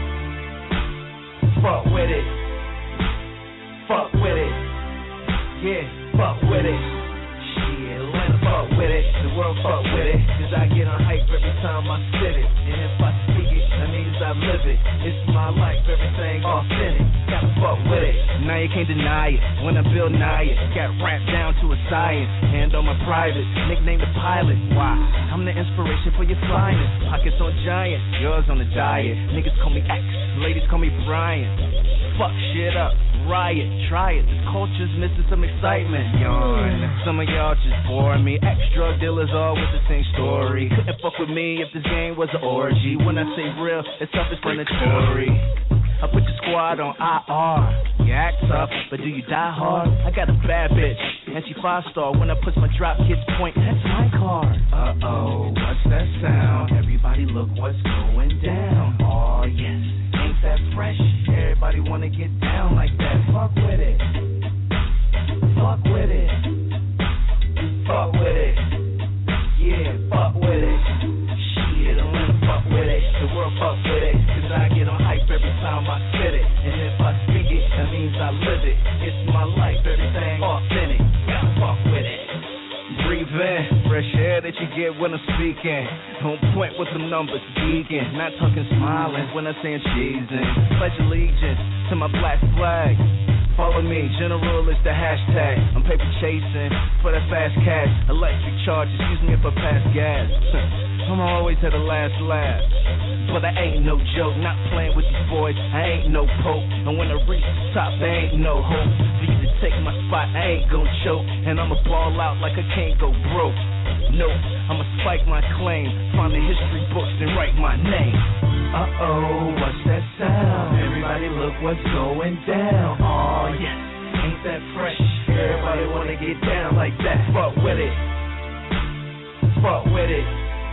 Fuck with it. Fuck with it. Yeah, fuck with it. Shit, Atlanta, fuck with it. The world fuck with it. Cause I get on hype every time I spit it. And if I speak it, that means I live it. It's my life, everything authentic. Gotta fuck with it. Now you can't deny it. When I build nigh it, got rapped down to a science. Hand on my private, nickname the pilot. Why? I'm the inspiration for your finest. Pockets on giant, yours on the diet. Niggas call me X, ladies call me Brian. Fuck shit up, riot, try it. This culture's missing some excitement. Yawn. Some of y'all just bore me. Ex-drug dealers all with the same story. Couldn't fuck with me if this game was an orgy. When I say real, it's self-explanatory. I put your squad on IR. You act tough, but do you die hard? I got a bad bitch, and she 5-star. When I push my drop kids point, that's my card. Uh-oh, what's that sound? Everybody look what's going down. Oh, yes. Ain't that fresh? Everybody wanna get down like that. Fuck with it. Fuck with it. Fuck with it. Yeah, fuck with it. Shit, I'm gonna fuck with it. The world fuck with it. Cause I get on hype every time I spit it. And if I speak it, that means I live it. It's my life, everything authentic. Gotta fuck with it. Breathe in, fresh air that you get when I'm speaking. On point with some numbers, geeking. Not talking smiling when I'm saying cheesing. Pledge allegiance to my black flag. Follow me, general is the hashtag. I'm paper chasing for that fast cash. Electric charge, excuse me if I pass gas. I'm always at the last laugh. But I ain't no joke, not playing with these boys. I ain't no pope. And when I reach the top, there ain't no hope for you to take my spot. I ain't gon' choke, and I'ma ball out like I can't go broke. Nope, I'ma spike my claim, find the history books and write my name. Uh-oh, what's that sound? Everybody look what's going down. Oh yes, ain't that fresh? Everybody wanna get down like that. Fuck with it. Fuck with it.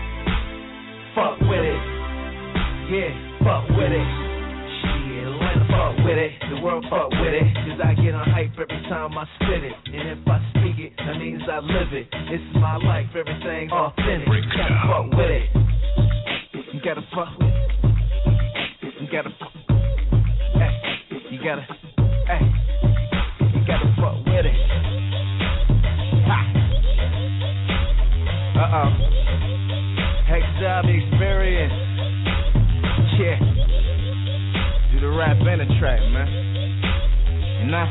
Fuck with it. Yeah, fuck with it. Shit, Atlanta, fuck with it. The world fuck with it. Cause I get on hype every time I spit it. And if I speak it, that means I live it. This is my life, everything authentic. You gotta fuck with it. You gotta fuck with it. You gotta fuck. Hey, you gotta. Hey, you gotta fuck with it. Ha. Uh-oh. Exile The Experience. Yeah. Do the rap and the track, man. You know?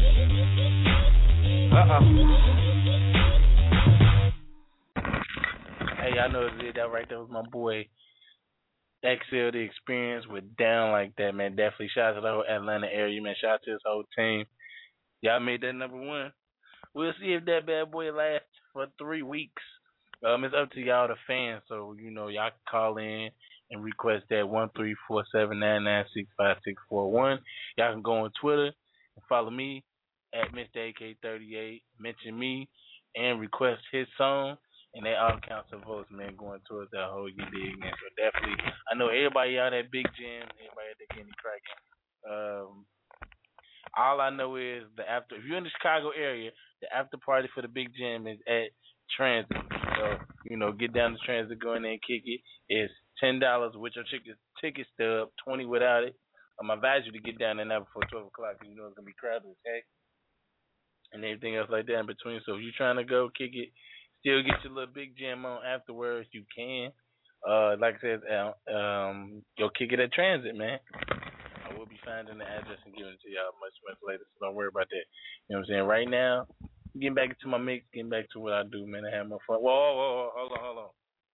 Hey, y'all know that right there was my boy XL The Experience with Down Like That, man. Definitely shout out to the whole Atlanta area, man. Shout out to his whole team. Y'all made that number one. We'll see if that bad boy lasts for 3 weeks. It's up to y'all, the fans. So y'all can call in and request that 1-347-996-5641. Y'all can go on Twitter and follow me at Mr. AK38. Mention me and request his song, and they all count some votes, man, going towards that whole you dig, man. So definitely, I know everybody out at Big Jam, everybody at the Kenny Cracking. All I know is the after. If you're in the Chicago area, the after party for the Big Jam is at Transit. So get down to Transit, go in there and kick it. It's $10 with your ticket stub, 20 without it. I advise you to get down there now before 12 o'clock because it's gonna be crowded as heck, and everything else like that in between. So if you're trying to go kick it, still get your little Big Jam on afterwards, you can. Like I said, go kick it at Transit, man. I will be finding the address and giving it to y'all much later, so don't worry about that. You know what I'm saying? Right now, getting back into my mix, getting back to what I do, man. I have my fun. Whoa, hold on.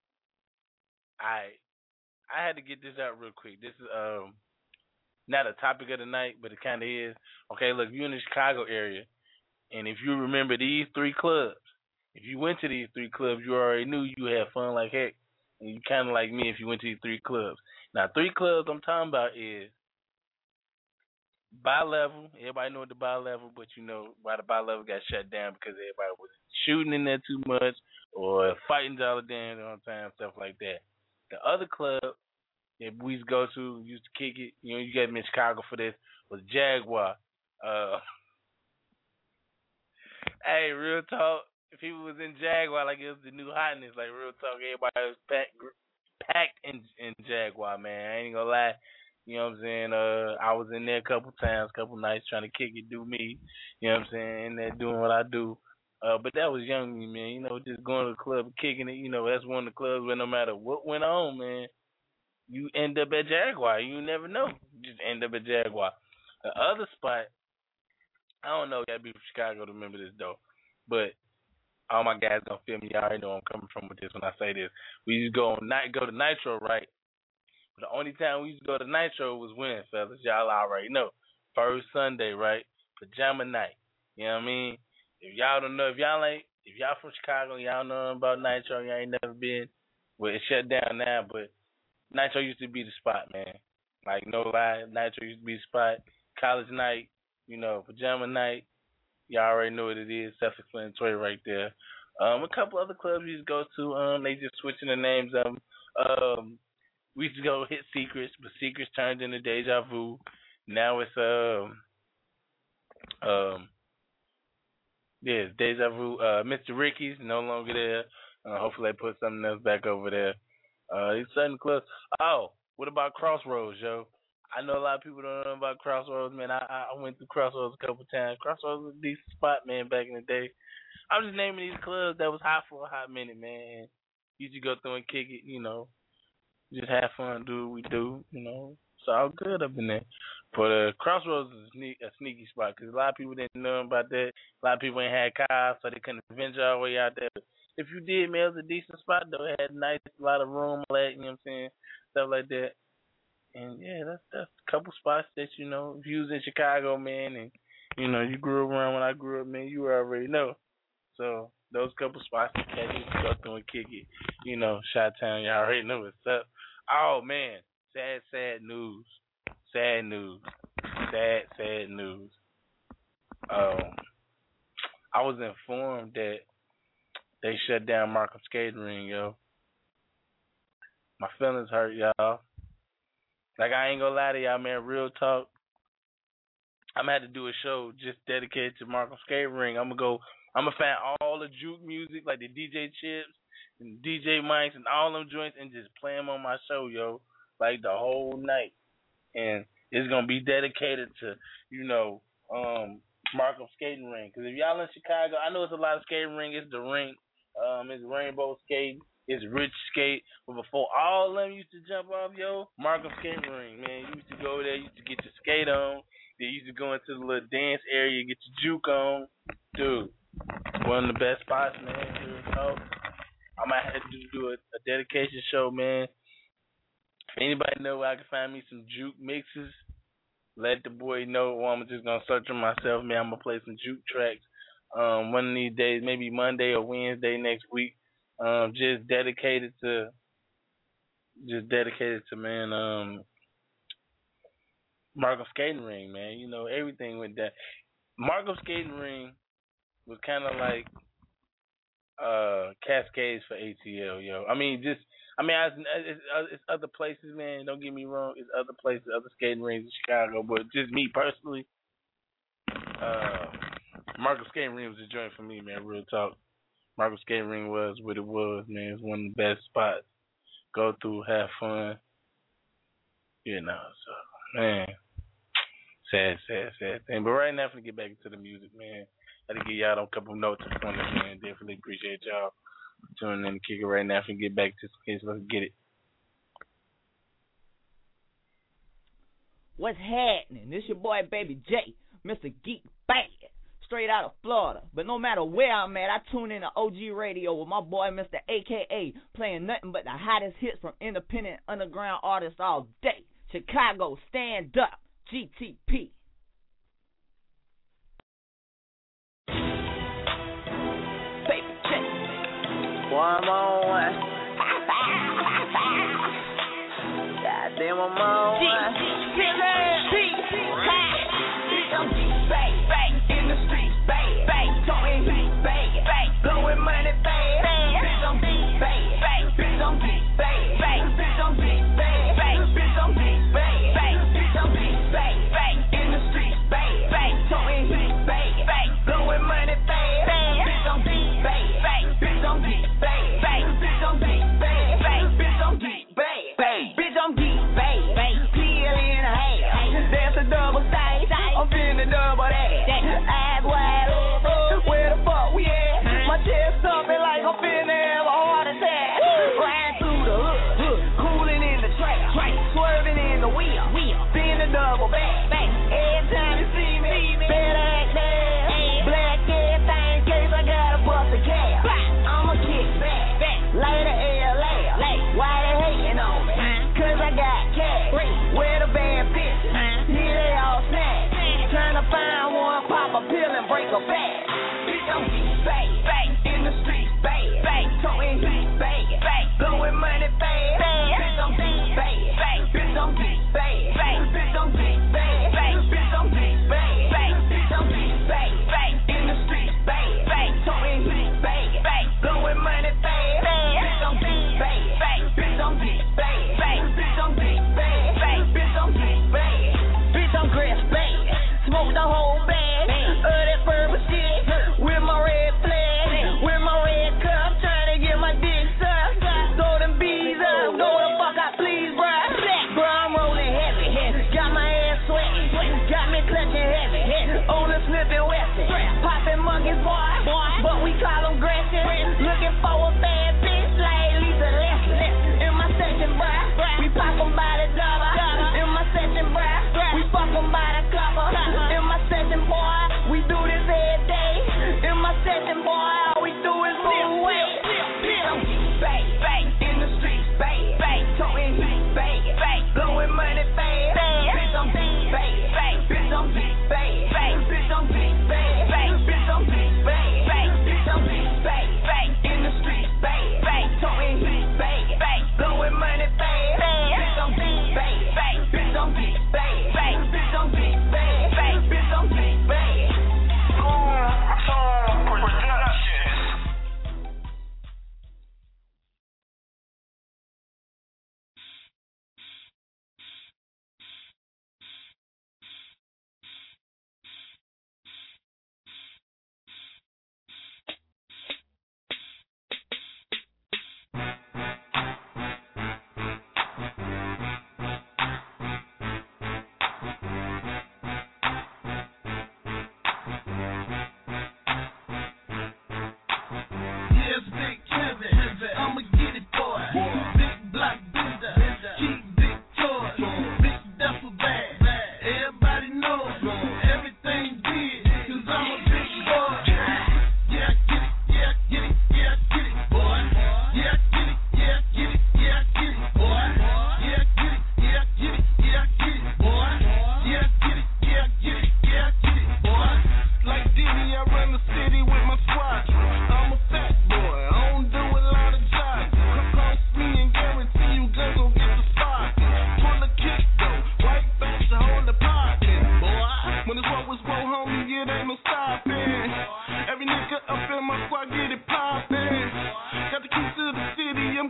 I had to get this out real quick. This is not a topic of the night, but it kind of is. Okay, look, you're in the Chicago area, and if you remember these 3 clubs, if you went to these 3 clubs, you already knew you had fun like heck, and you kind of like me if you went to these 3 clubs. Now, 3 clubs I'm talking about is Bi-Level. Everybody know what the Bi-Level, but why the Bi-Level got shut down because everybody was shooting in there too much or fighting all the damn time, stuff like that. The other club that we used to go to, used to kick it, you got me in Chicago for this, was Jaguar. Hey, real talk, if people was in Jaguar, like it was the new hotness, like real talk, everybody was packed in Jaguar, man. I ain't gonna lie. You know what I'm saying? I was in there a couple times, couple nights trying to kick it, do me. You know what I'm saying? In there doing what I do. But that was young me, man. Just going to the club and kicking it. That's one of the clubs where no matter what went on, man, you end up at Jaguar. You never know. You just end up at Jaguar. The other spot, I don't know. You gotta be from Chicago to remember this though. But all my guys gonna feel me. Y'all already know where I'm coming from with this when I say this. We used to go to Nitro, right? The only time we used to go to Nitro was when, fellas, y'all already know. First Sunday, right? Pajama night. You know what I mean? If y'all don't know, if y'all from Chicago, y'all know about Nitro, y'all ain't never been. Well, it's shut down now, but Nitro used to be the spot, man. Like, no lie, Nitro used to be the spot. College night, pajama night. Y'all already know what it is. Self-explanatory right there. A couple other clubs we used to go to, they just switching the names of them. We used to go hit Secrets, but Secrets turned into Deja Vu. Now it's Deja Vu. Mr. Ricky's no longer there. Hopefully they put something else back over there. These certain clubs. Oh, what about Crossroads, yo? I know a lot of people don't know about Crossroads, man. I went through Crossroads a couple times. Crossroads was a decent spot, man, back in the day. I'm just naming these clubs that was hot for a hot minute, man. Used to go through and kick it, just have fun, do what we do, It's all good up in there. But Crossroads is a sneaky spot because a lot of people didn't know about that. A lot of people ain't had cars, so they couldn't venture all the way out there. But if you did, man, it was a decent spot, though. It had a lot of room, you know what I'm saying, stuff like that. And, yeah, that's a couple spots that, if you was in Chicago, man, and, you grew around when I grew up, man, you already know. So those couple spots that you can go through and kick it. Chi-Town, y'all already know what's up. Oh, man, sad news. Sad news. I was informed that they shut down Markham Skating Ring, yo. My feelings hurt, y'all. Like, I ain't gonna lie to y'all, man. Real talk. I'm gonna have to do a show just dedicated to Markham Skating Ring. I'm gonna find all the juke music, like the DJ Chips and DJ Mikes and all them joints, and just play them on my show, yo. Like the whole night. And it's gonna be dedicated to, Markham Skating Ring. Because if y'all in Chicago, I know it's a lot of skating ring. It's the Rink. It's Rainbow Skate. It's Rich Skate. But before all of them used to jump off, yo, Markham Skating Ring, man. You used to go there, you used to get your skate on. Then you used to go into the little dance area, get your juke on. Dude, one of the best spots, man. I might have to do a dedication show, man. If anybody know where I can find me some juke mixes, let the boy know, or I'm just going to search them myself, man. I'm going to play some juke tracks one of these days, maybe Monday or Wednesday next week. Just dedicated to man, Markham Skating Ring, man. You know, everything with that. Markham Skating Ring was kind of like Cascades for ATL, yo. It's other places, man. Don't get me wrong. It's other places, other skating rings in Chicago, but just me personally, Markham Skating Ring was a joint for me, man. Real talk. Markham Skating Ring was what it was, man. It's one of the best spots. Go through, have fun. You know, so, man. Sad thing. But right now, I'm going to get back into the music, man. I had to give y'all a couple notes from it, man. Definitely appreciate y'all tuning in to kick it right now. I'm going to get back to some kids. Let's get it. What's happening? This your boy, Baby J, Mr. Geek Bad, straight out of Florida. But no matter where I'm at, I tune in to OG Radio with my boy, Mr. AKA, playing nothing but the hottest hits from independent underground artists all day. Chicago, stand up. GTP. Baby J. One more one. Goddamn, I'm on one. I'm bang, bang, in the streets, bang, bang, talking heat, bang, bang, blowing money, bang, bitch, I'm big, bang, bang, bitch, I'm big, bang, bang, bitch, I'm big, bang, bang, bitch, I'm big, bang, bang, bitch, I'm big, bang, bang, in the streets, bang, bang, talking heat, bang, bang, blowing money, bang, bitch, I'm big, bang, bang, bitch, I'm big, bang, bang, bitch, I'm big, bang, bang, bitch, I'm big, bang, bang, bitch, I'm big, bang, bang, peel in a hand, that's a double thing. I'm feeling double that. Eyes wide open. Where the fuck we at? My chest thumping like I'm finna have a heart attack. Riding through the hood, cooling in the track, swerving in the wheel, spin the double back. Every time you see me, better act down. Black everything in case I gotta bust a cab. I'ma kick back, later LA. Why they hating on me? Cause I got cash. Where the bad bitches? Here they all snatch. Trying to find one, pop a pill and break a back. Bitch, I'm geek, bang, bang, in the streets, bang, bang, talking heat, bang, bang, blowing money, bang, bitch, I'm geek, bang, bang, bitch, I'm geek, bang, bang, bitch, I'm geek, bang, bang, bitch, I'm geek, bang, bang, bitch, I'm geek, bang, bang, in the streets, bang, bang, talking heat, bang, bang, blowing money, bang, bitch, I'm geek, bang, bang, bitch, I'm geek, bang, bang, bitch, I'm geek, bang, bang, bitch,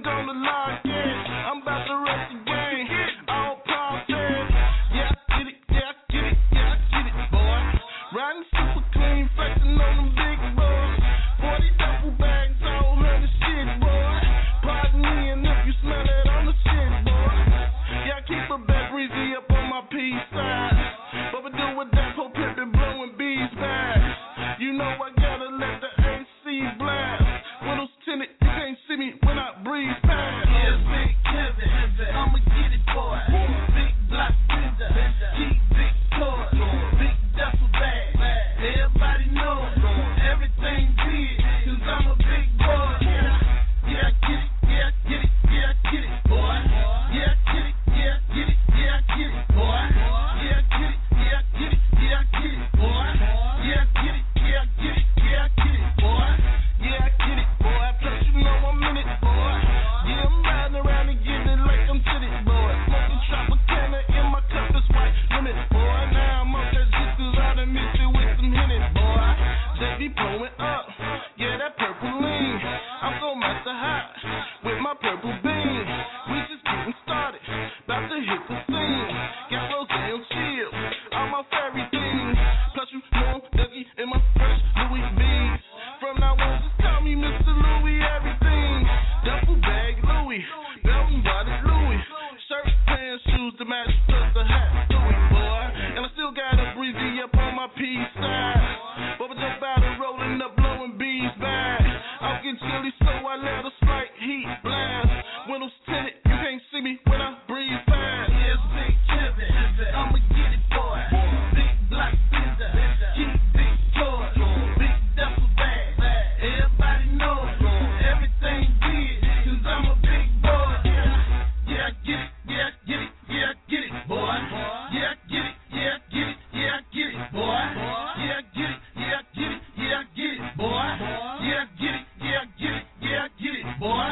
on the line, yeah. I'm about to rush the game. All profit. Yeah, I get it, yeah, I get it, yeah, I get it, boy. Riding super clean, flexing on them big boys. 40 duffel bags, all 100 shit, boy. Pardon me, and if you smell it on the shit, boy. Yeah, I keep a back breezy up on my peace side. But we do with that whole pimpin' blowing bees back. You know I gotta let the AC blast. Windows tinted, you can't see me when I breeze past. Yeah, big Kevin, I'ma get it, boy. Big block bender, keep big toys, big duffel bag. Everybody know everything big, 'cause I'm a big boy. Yeah, I get it, yeah, I get it, yeah, I get it, boy. Yeah, I get it, yeah, I get it, yeah, I get it, boy. Yeah, I get it, yeah, I get it, yeah, I get it, boy. Yeah, I get it, yeah, I get it, yeah, I get it, boy. Yeah, I get it, boy. Plus you know I'm in it, boy. Yeah, I'm riding around and getting it like I'm fitted, boy. Smoking Tropicana in my cup is white limit, boy. Now I'm up that shit 'cause I done mixed it with some Henny, boy. They be blowing up, yeah, that purple lean. I'm gon' master hot with my purple beam. We just getting started, about to hit the scene. Got Rose on chill, all my fairy things. Plus you know Dougie in my fresh Louis V's. From now on, just call me Mr. Louis everything. Duffel bag Louis, belt and body Louis. Shirt, pants, shoes to match, plus the hat Louis, boy. And I still got a breezy up on my peace side. But we just about to rolling up, blowing bees back. I'm getting chilly, so I let a slight heat blast. Windows tinted, you can't see me when I breathe fast. Yeah, big Kevin, I'ma get it, boy. Big block bender, keep big toys, big duffel bag. Everybody knows everything big, 'cause I'm a big boy. Yeah, I get it, yeah, I get it, yeah, I get it, boy. Yeah, I get it, yeah, I get it, yeah, I get it, boy. Yeah, I get it, yeah, I get it, yeah, I get it, boy. Yeah, I get it, yeah, I get it, yeah, I get it, boy.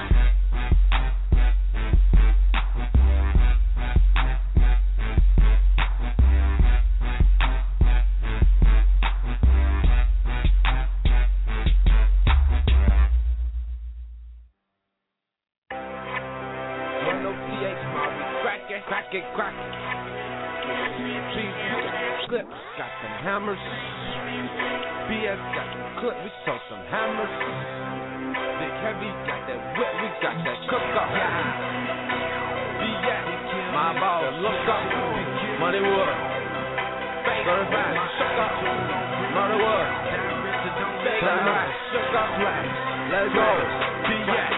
No PH, man, we crack it. Clip, got some hammers. BS got some clip, we saw some hammers. Big Heavy got that whip, we got that cook up. BS, my ball, look up. Money Wood, certified, shook up. Money Wood, certified, shook up. Let's go, BS.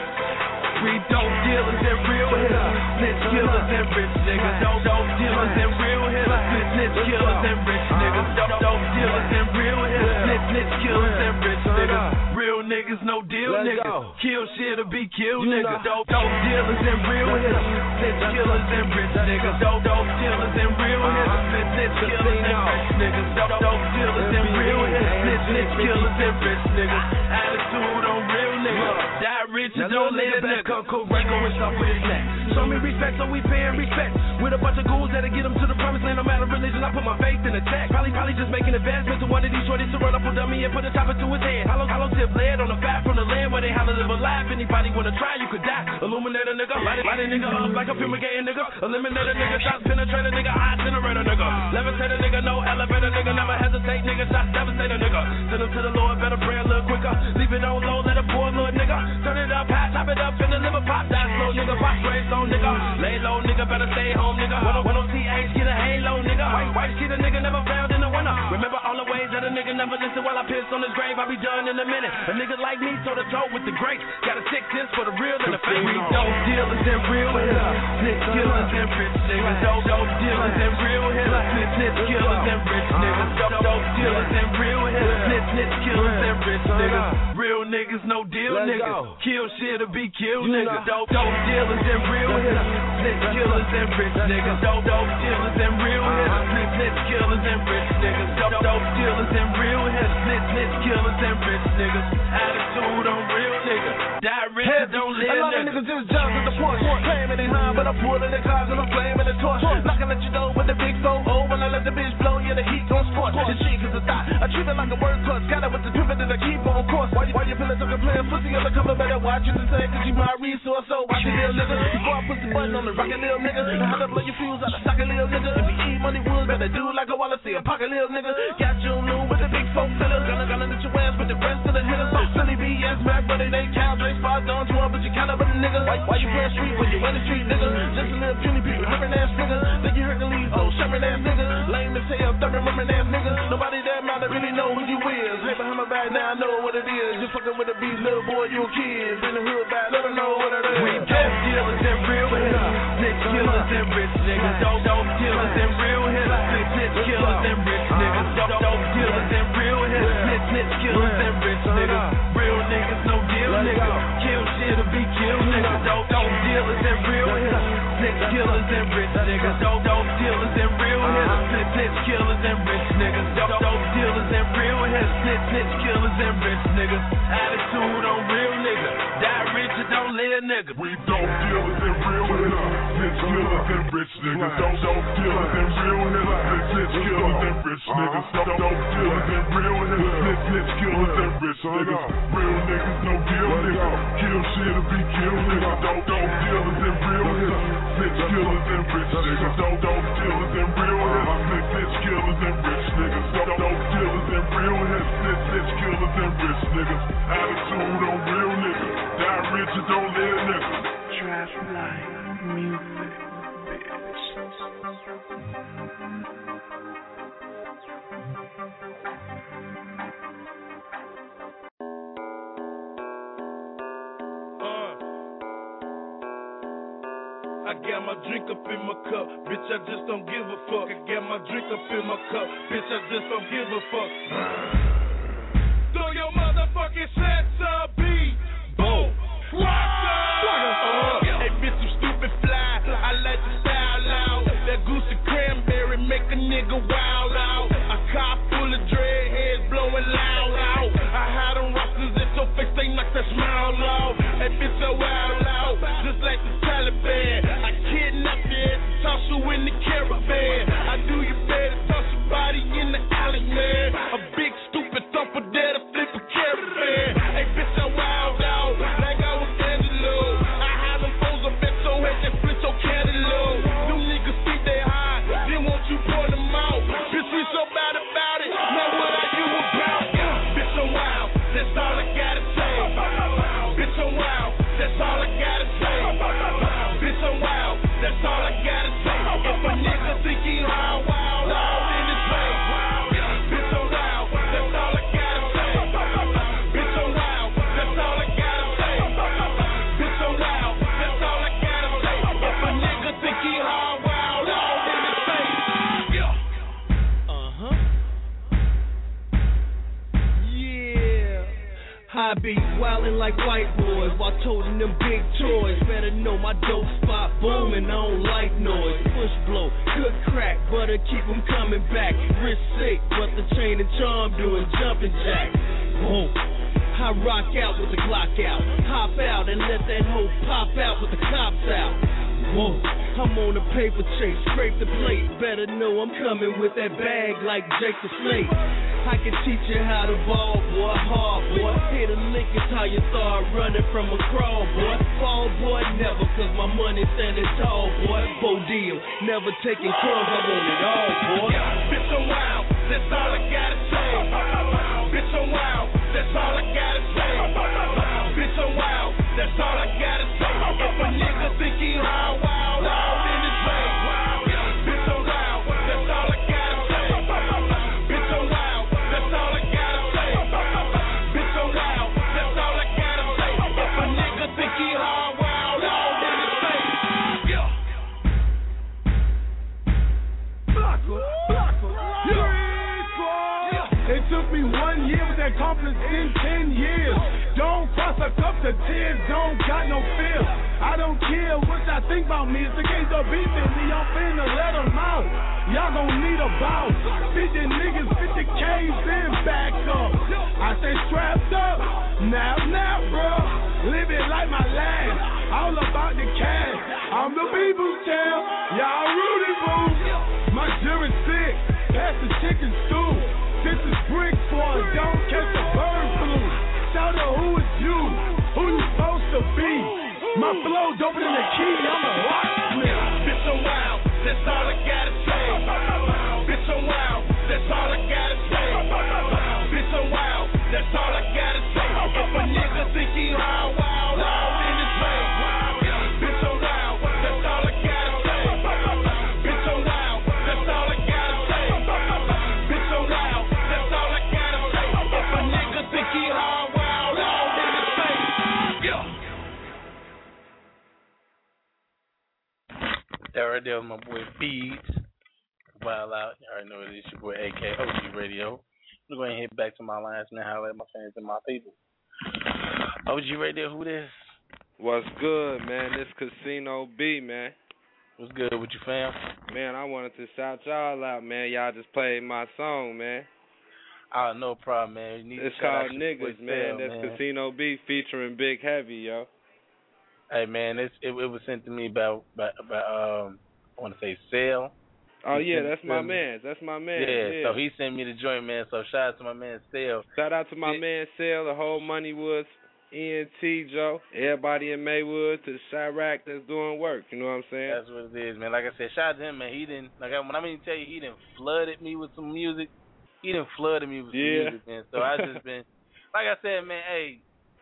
We dope dealers and real hitters, snitch killers and rich niggas. Dope dealers and real hitters, snitch killers and rich niggas. Dope dealers and real hitters, snitch killers and rich niggas. Real niggas, no deal niggas. Kill shit or be killed niggas. Dope dealers and real hitters, snitch killers and rich niggas. Dope dealers and real hitters, snitch killers and rich niggas. Dope dealers and real hitters, snitch killers and rich niggas. Attitude on real niggas. Die rich and don't live niggas. Come correct on stuff with his neck. Show me respect, so we paying respect. With a bunch of ghouls that'll get them to the promised land. No matter religion, I put my faith in attack. Probably just making advancements to one of these shorties to run up on dummy and put a chopper to his head. Hollow tip lead on the fat from the land where they holler live alive. Anybody wanna try, you could die. Illuminate a nigga, light a nigga up like a fumigating nigga. Eliminate a nigga, shots penetrate a nigga, I incinerate a nigga. Levitate a nigga, no elevator nigga, never hesitate nigga, shots devastate a nigga. Send him to the Lord, better pray a little quicker. Leave it on low, let it pour a little nigga. Turn it up high, chop it up in the liver pop. Die slow nigga, pop straight slow nigga. Lay low nigga, better stay home nigga. When on TH, get a halo nigga. White shit a nigga never failed in the winter. Remember all the ways that a nigga never listened while I pissed on his grave. I'll be done in a minute. A nigga like me, toe to toe with the greats. Got a 6 cents for the real and the fake. We dope dealers and real hitters, snitch killers and rich niggas. Dope dealers and real hitters, snitch killers and rich niggas. Dope dealers and real hitters, snitch killers and rich niggas. Real niggas, no deal niggas. Kill shit or be killed niggas. Dope dealers and real hitters, snitch killers and rich niggas. Dope dealers and real hitters, snitch killers and rich niggas. Dope dealers and real hitters, snitch killers and rich niggas. Attitude on real niggas. Die rich and don't live niggas. A lot of niggas just jump at the porch, claiming they high, but I'm pulling their cars and I'm flaming the torch. Knocking at your door with the big 4-0 when I let the bitch blow, yeah, the heat gon' scorch. The cheek is a thought, I treat it like a word clutch. Got it with the drippin' and I keep on course. Why Why you feeling talking playing pussy on the cover? Better watch you to say, cause you my resource. So watch it, little nigga. Before I push the button on the rocket, little nigga. How to blow your fuse out the socket, little nigga. If you eat money woods, better do like a Wallace, a pocket, little nigga. Got you new with the big folk fillers. Gonna hit your ass with the rest of the hitters. Silly BS back, but it ain't count. Drake spots on 12, but you count up with a nigga. Why you playing street when you in the street, nigga? Just a little puny people, hurting ass nigga. Think you Hercules, oh, shoving ass nigga. Lame as hell, thumbing, rumbling ass nigga. Nobody that matter really know who you is. Hey, behind my back, now I know what it is. You fucking with a beast, little boy, you a kid. In the hood back, let them know what it is. We dope dealers and real hitters. Snitch killers and rich niggas. Dope dealers and real hitters. Snitch killers and rich niggas. Dope dealers and real hitters. Snitch killers and rich niggas. Real niggas, no deal niggas. Kill shit or be killed niggas. Dope dealers and real hitters. Snitch killers and rich niggas. Dope dealers and real hitters. Snitch killers and rich niggas. Dope dealers and real hitters. Snitch killers and rich niggas. Attitude on real niggas. Die rich or don't live niggas. We dope dealers and real hitters. Snitch killers and rich niggas. Dope dealers and real hitters. Snitch killers and rich niggas. Dope dealers and real hitters. Snitch killers and rich niggas. Real niggas, no deal niggas. Kill shit or be killed niggas. Dope dealers and real hitters. Snitch killers and rich niggas. Dope dealers and real hitters. Snitch killers and rich niggas. Dope dealers and real hitters. Snitch killers and rich niggas. Attitude on real niggas. Die rich or don't live niggas. Trap life music, bitch. I got my drink up in my cup, bitch, I just don't give a fuck. I got my drink up in my cup, bitch, I just don't give a fuck. Throw your motherfucking sets up, beat, boom, hey, bitch, you stupid fly, I like the style out. That goosey cranberry make a nigga wild out. A car full of dreadheads blowing loud out. I had them rosters at your face, they knock that smile out. Hey, bitch, I wild out, just like the Taliban. I kidnap you and toss you in the caravan. I do you better, toss your body in the alley, man. A big stupid thumper there to flip a caravan. Hey, bitch, I wild out, like I was Angelo. I had them foes up at your head that split your cantaloupe. Them niggas think they high, then won't you point them out? Bitch, we so bad about it, now what are you about? Bitch, I'm wild, that's all I gotta say. Bitch, I'm wild, that's all I gotta say. Bitch, I'm wild, that's all I gotta say. If a nigga think he high, wild, then it's fake. Bitch, I'm wild, that's all I gotta say. Bitch, I'm wild, that's all I gotta say. Bitch, I'm wild, that's all I gotta say. If a nigga think he high, wild, then it's fake. Yeah. High beats wildin' like white boys while toting them big toys. Better know my dope spot booming, I don't like noise. Push blow, good crack, butter keep them coming back. Wrist sick, but the chain and charm doing jumping jacks. Boom. I rock out with the Glock out, hop out and let that hoe pop out with the cops out. Whoa, I'm on a paper chase, scrape the plate. Better know I'm coming with that bag like Jake the Snake. I can teach you how to ball, boy, hard, boy. Hit a lick is how you start running from a crawl, boy. Fall, boy, never, cause my money standing tall, boy. Bo deal, never taking crumbs, I want it all, boy. Bitch, I'm wild, that's all I gotta say. Bitch, I'm wild, that's all I gotta say. Bitch, I'm wild, that's all I gotta say. If a nigga think he high, wild, then it's fake. Bitch, I'm wild, that's all I gotta say. Bitch, I'm wild, that's all I gotta say. Bitch, I'm wild, that's all I gotta say. If a nigga think he high, wild, then it's fake. It took me 1 year with that confidence in 10 years. Don't cross a cup to tears, don't got no fear. I don't care what y'all think about me. It's the case of beef in me, I'm finna let them out. Y'all gon' need a bout. 50 niggas, 50 K's, then back up. I say strapped up, now, bro. Live it like my last, all about the cash. I'm the people's champ, y'all rooting boo. My jury's sick, pass the chicken stew. This is brick for don't catch the bird flu. Shout out My flow doper than the key, I'm a locksmith. Bitch, I'm wild, that's all I gotta say. Bitch, I'm wild, that's all I gotta say. Bitch, I'm wild, that's all I gotta say. If a nigga think he wild, wild, wild in his way. Bitch, I'm wild, that's all I gotta say. Bitch, I'm wild, that's all I gotta say. Bitch, I'm wild, that's all I gotta say. If a nigga think he wild, wild, wild in his face. Yeah. That right there was my boy Beats. Wild out. You already know what it is. Your boy AK OG Radio. I'm going to hit back to my lines now. Holla at my fans and my people. OG Radio, who this? What's good, man? This Casino B, man. What's good with you, fam? Man, I wanted to shout y'all out, man. Y'all just played my song, man. Oh, no problem, man. It's called Niggas, man. That's man. Casino B featuring Big Heavy, yo. Hey, man, it was sent to me about I want to say Sale. Oh, yeah, that's my man. That's my man. Yeah, so he sent me the joint, man. So shout out to my man Sale. Shout out to my man Sale, the whole Moneywood, ENT, Joe, everybody in Maywood, to Chirac that's doing work. You know what I'm saying? That's what it is, man. Like I said, shout out to him, man. He didn't, like, when I mean to tell you, he didn't flooded me with some music. He didn't flooded me with some music, man. So I just been, like I said, man, hey,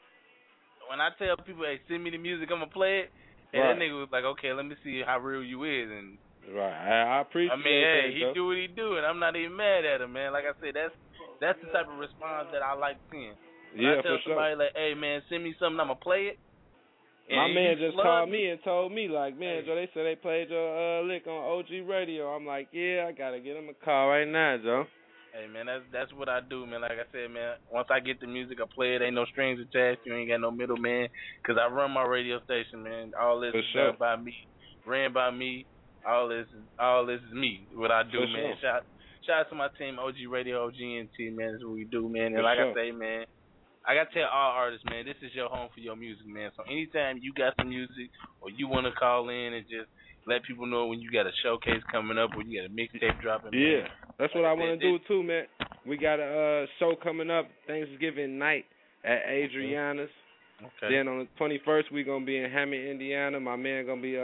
when I tell people, hey, send me the music, I'm going to play it, and that nigga was like, okay, let me see how real you is, and right, I appreciate that. I mean, hey, he do what he do, and I'm not even mad at him, man. Like I said, that's the type of response that I like seeing. When I tell somebody, like, hey, man, send me something, I'm going to play it. My man just called me and told me, like, man, Joe, they said they played your lick on OG Radio. I'm like, yeah, I got to get him a call right now, Joe. Hey, man, that's what I do, man. Like I said, man, once I get the music, I play it. Ain't no strings attached. You ain't got no middleman, because I run my radio station, man. All this is done by me, ran by me. All this is me. What I do, man. Shout out to my team, OG Radio, OGNT, man. That's what we do, man. And like I say, man, I gotta tell all artists, man, this is your home for your music, man. So anytime you got some music or you wanna call in and just let people know when you got a showcase coming up or you got a mixtape dropping. Yeah, man. That's what I want to do too, man. We got a show coming up Thanksgiving night at Adriana's. Okay. Then on the 21st, we gonna be in Hammond, Indiana. My man gonna be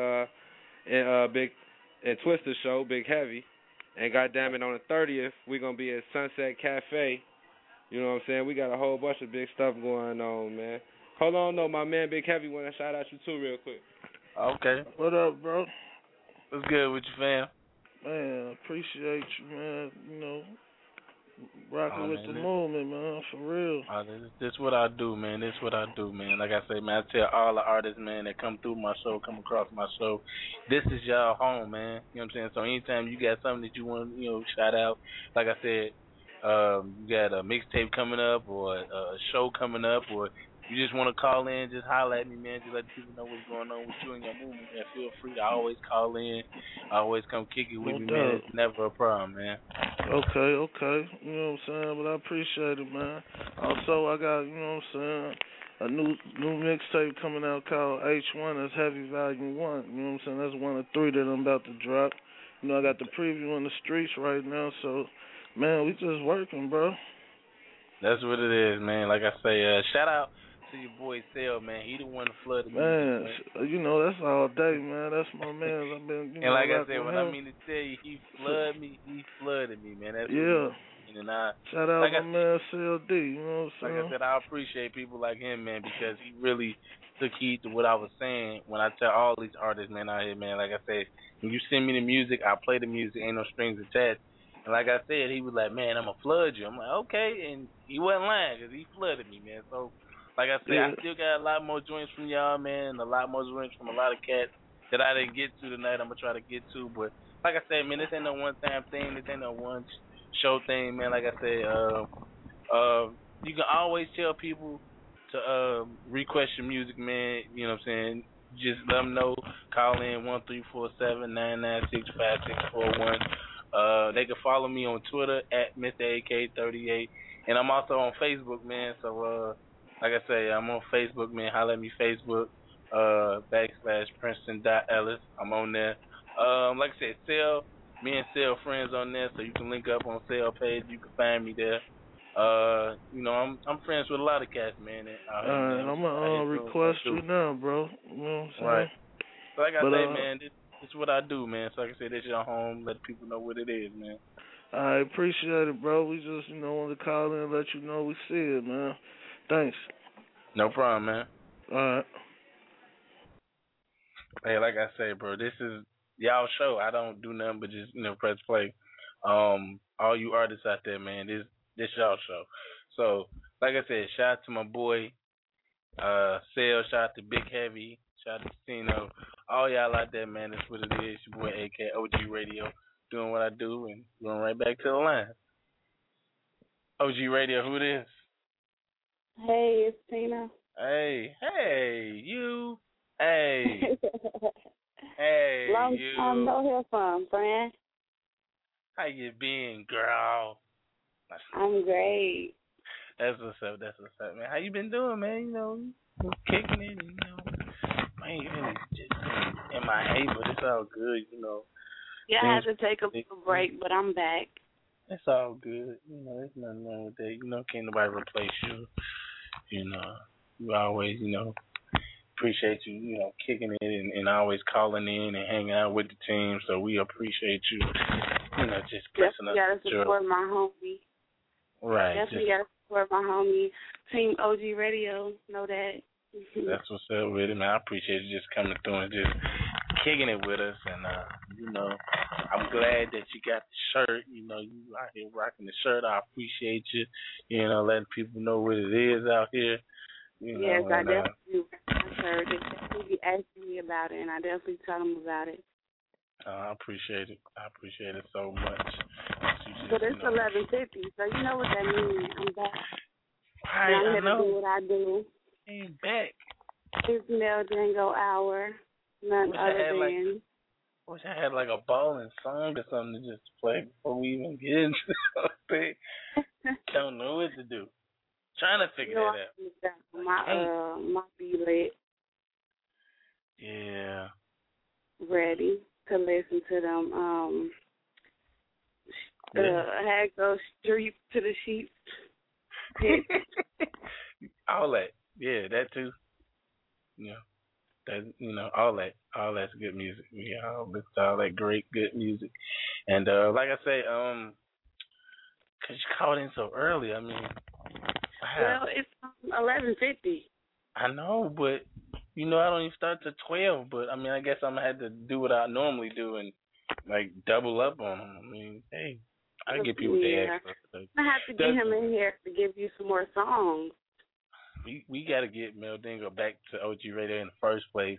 in Big and Twister show, Big Heavy. And goddamn it, on the 30th, we gonna be at Sunset Cafe. You know what I'm saying? We got a whole bunch of big stuff going on, man. Hold on, though, my man Big Heavy want to shout out you too real quick. Okay. What up, bro? What's good with you, fam? Man, appreciate you, man. You know, rocking with the movement, man, for real. This what I do, man. This what I do, man. Like I say, man, I tell all the artists, man, that come through my show, come across my show, this is y'all home, man. You know what I'm saying? So anytime you got something that you want, shout out, like I said, you got a mixtape coming up or a show coming up, or you just want to call in, just holler at me, man. Just let people know what's going on with you and your movement, man. Feel free to always call in. Always come kick it with me, man. It's never a problem, man. Okay. You know what I'm saying? But I appreciate it, man. Also, I got, you know what I'm saying, a new mixtape coming out called H1. That's Heavy Volume 1. You know what I'm saying? That's one of 3 that I'm about to drop. You know, I got the preview in the streets right now, so, man, we just working, bro. That's what it is, man. Like I say, shout out to your boy Sale, man. He the one to flood the music, man. You know, that's all day, man. That's my man. I've been, and like I said, when I mean to tell you, he flooded me, man. That's and shout out my man CLD, you know what I'm saying? Like I said, I appreciate people like him, man, because he really took heed to what I was saying when I tell all these artists, man, out here, man. Like I said, when you send me the music, I play the music, ain't no strings attached. And like I said, he was like, man, I'm going to flood you. I'm like, okay. And he wasn't lying because he flooded me, man. So, like I said, I still got a lot more joints from y'all, man, and a lot more joints from a lot of cats that I didn't get to tonight. I'm going to try to get to. But like I said, man, this ain't no one-time thing. This ain't no one-show thing, man. Like I said, you can always tell people to request your music, man. You know what I'm saying? Just let them know. Call in 1-347-996-5641. They can follow me on Twitter at Mr. AK38. And I'm also on Facebook, man. So, like I say, I'm on Facebook, man. Holler at me, Facebook, /Princeton.Ellis. I'm on there. Like I said, me and Sale friends on there, so you can link up on Sale page. You can find me there. I'm friends with a lot of cats, man. Alright, I'm gonna request you now, bro. You know what I'm saying? Right. So like I say, man, this is what I do, man. So like I say, this is your home. Let people know what it is, man. I appreciate it, bro. We just, want to call in and let you know we see it, man. Thanks. No problem, man. Alright. Hey, like I say, bro, this is y'all show. I don't do nothing but just, press play. All you artists out there, man, this y'all show. So, like I said, shout out to my boy, Sale, shout out to Big Heavy, shout out to Casino, all y'all out there, man, that's what it is. Your boy AK OG Radio, doing what I do and going right back to the line. OG Radio, who it is? Hey, it's Tina. Hey, you. Hey. Hey, Long you. time no hear from, friend. How you been, girl? I'm great. That's what's up, man. How you been doing, man? Kicking it, man, even just MIA, but it's all good, Yeah, I had to take a break, but I'm back. It's all good. There's nothing wrong with that. Can't nobody replace you. You always, appreciate you, kicking it and always calling in and hanging out with the team. So we appreciate you, just blessing us. You gotta support my homie. Right. Definitely gotta support my homie. Team OG Radio, know that. That's what's up with it, man. I appreciate you just coming through and just kicking it with us. And, I'm glad that you got the shirt. You out here rocking the shirt. I appreciate you, letting people know what it is out here. Yes, I definitely heard it. They asking me about it, and I definitely tell them about it. I appreciate it. I appreciate it so much. But it's 11:50, so you know what that means. I'm back. Right, I'm I here know. to do what I do. Ain't back. It's Mel Django Hour. None other than. Wish I had like a balling song or something to just play before we even get into something. Don't know what to do. Trying to figure that out. My be lit. Yeah. Ready to listen to them. Had go street to the sheep. All that. Yeah, that too. That all that's good music. We all listen to all that great good music. And like I say, 'cause you called in so early, I mean, well, it's 11:50. I know, but I don't even start till 12. But I mean, I guess I'm gonna have to do what I normally do and like double up on them. I mean, hey, I get people to ask. I have to get him in here to give you some more songs. We got to get Mel Dingo back to OG Radio in the first place.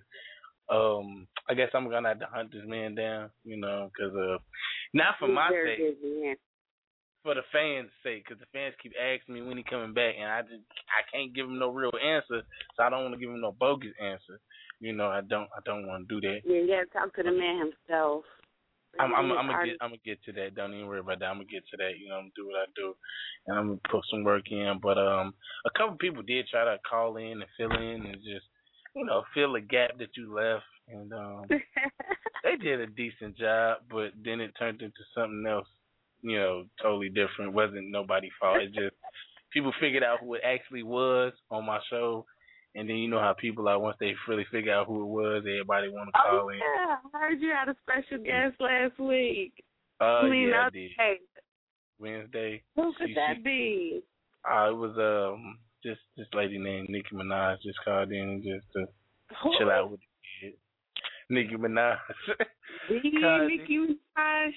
I guess I'm gonna have to hunt this man down, because not for my sake, for the fans' sake, because the fans keep asking me when he coming back, and I can't give him no real answer, so I don't want to give him no bogus answer. I don't want to do that. Yeah, you got to talk to the man himself. I'm gonna get to that. Don't even worry about that. I'm gonna get to that. I'm gonna do what I do, and I'm gonna put some work in. But a couple people did try to call in and fill in and just fill the gap that you left, and they did a decent job. But then it turned into something else, totally different. It wasn't nobody's fault. It just people figured out who it actually was on my show. And then how people are, once they really figure out who it was, everybody want to call in. Yeah, I heard you had a special guest last week. Yeah, I did. Wednesday. Who could that be? It was this lady named Nicki Minaj just called in and just to chill out with the kid. Nicki Minaj. Nicki Minaj?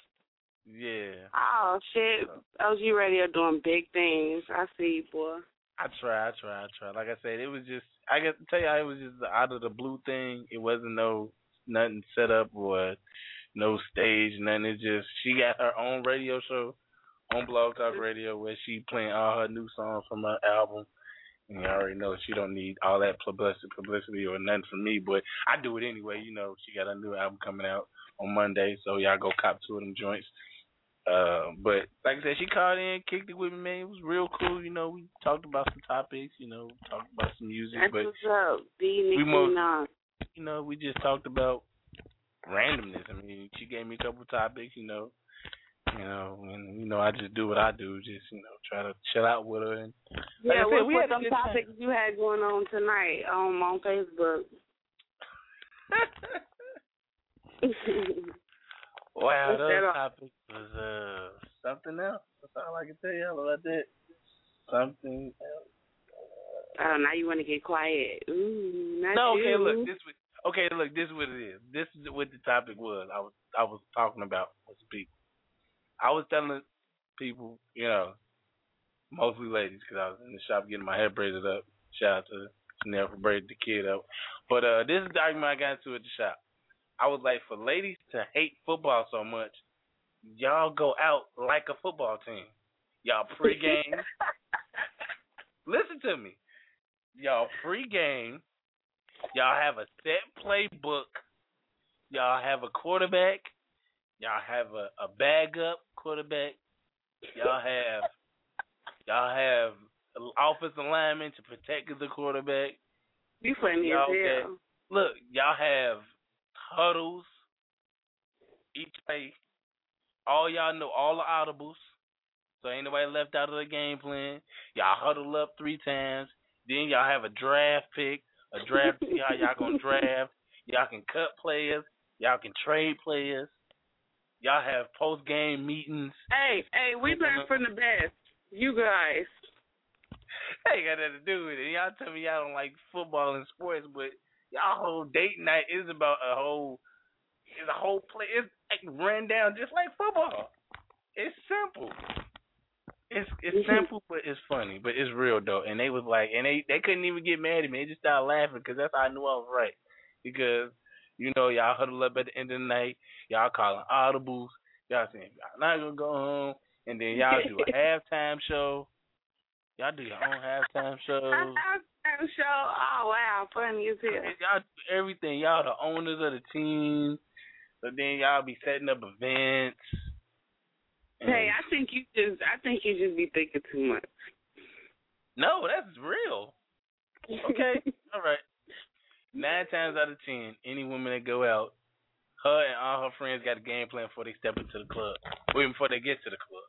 Yeah. Oh, shit. OG Radio doing big things. I see, boy. I try. Like I said, it was just, I got to tell you, it was just out of the blue thing. It wasn't nothing set up or no stage, nothing. It's just, she got her own radio show on Blog Talk Radio where she playing all her new songs from her album. And you already know she don't need all that publicity or nothing from me, but I do it anyway. She got a new album coming out on Monday, so y'all go cop two of them joints. But like I said, she called in, kicked it with me, man. It was real cool. We talked about some topics, talked about some music. That's but what's up, we just talked about randomness. I mean, she gave me a couple topics, And I just do what I do, just try to chill out with her. And yeah, like I said, what were some topics you had going on tonight on Facebook? Wow, those topics was something else. That's all I can tell you about that. Something else. Oh, now you want to get quiet. Ooh, not no, you. This is what it is. This is what the topic was. I was talking about with people. I was telling people, mostly ladies, because I was in the shop getting my hair braided up. Shout out to Chanel for braiding the kid up. But this is the argument I got into at the shop. I was like, for ladies to hate football so much, y'all go out like a football team. Y'all pregame. Listen to me. Y'all pregame. Y'all have a set playbook. Y'all have a quarterback. Y'all have a bag up quarterback. Y'all have offensive linemen to protect the quarterback. You funny as hell. Look, y'all have huddles each play. All y'all know all the audibles, so ain't nobody left out of the game plan. Y'all huddle up 3 times. Then y'all have a draft pick, a draft to see how y'all gonna draft. Y'all can cut players. Y'all can trade players. Y'all have post game meetings. Hey, we learn from the best. You guys. That ain't got nothing to do with it. Y'all tell me y'all don't like football and sports, but y'all whole date night is about a whole play. It's like ran down just like football. It's simple. It's simple, but it's funny, but it's real though. And they was like, and they couldn't even get mad at me. They just started laughing because that's how I knew I was right. Because y'all huddle up at the end of the night, y'all calling audibles, y'all saying y'all not gonna go home, and then y'all do a halftime show. Y'all do your own halftime shows. Halftime show. Oh wow, funny as hell. Y'all do everything. Y'all the owners of the team. So then y'all be setting up events. Hey, I think you just be thinking too much. No, that's real. Okay, all right. 9 times out of 10, any woman that go out, her and all her friends got a game plan before they step into the club, or even before they get to the club.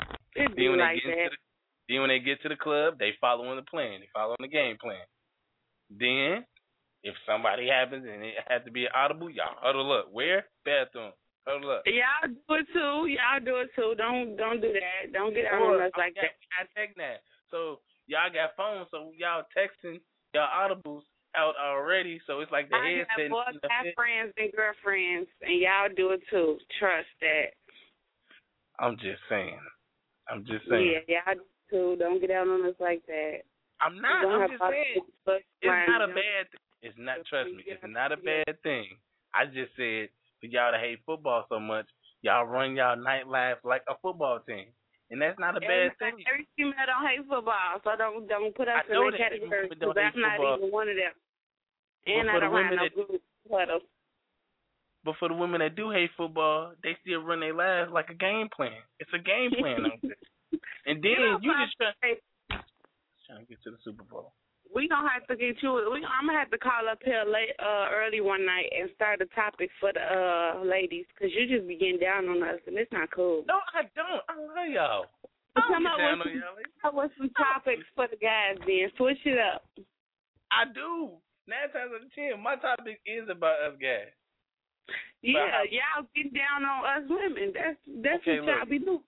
Then when they get to the club, they following the plan. They following the game plan. Then, if somebody happens and it has to be an audible, y'all huddle up. Where? Bathroom. Huddle up. Y'all do it too. Don't do that. Don't get out on us like that. I take that. So y'all got phones, so y'all texting y'all audibles out already. So it's like the headset. Boys have friends and girlfriends, and y'all do it too. Trust that. I'm just saying. Yeah, y'all do too. Don't get out on us like that. I'm not. I'm just saying. It's not a bad thing. It's not. Trust me. It's not a bad thing. I just said for y'all to hate football so much, y'all run y'all night life like a football team, and that's not a bad thing. Every female don't hate football, so don't put us in that category. Because I'm not even one of them. And I don't have no good huddle. But for the women that do hate football, they still run their lives like a game plan. It's a game plan. And then you just trying to get to the Super Bowl. We gonna have to get you. I'm gonna have to call up here early one night and start a topic for the ladies, because you just be getting down on us, and it's not cool. No, I don't. I love y'all. Come up with some topics for the guys, then switch it up. I do. 9 times out of 10, my topic is about us guys. Yeah, y'all getting down on us women. That's okay, what y'all be doing.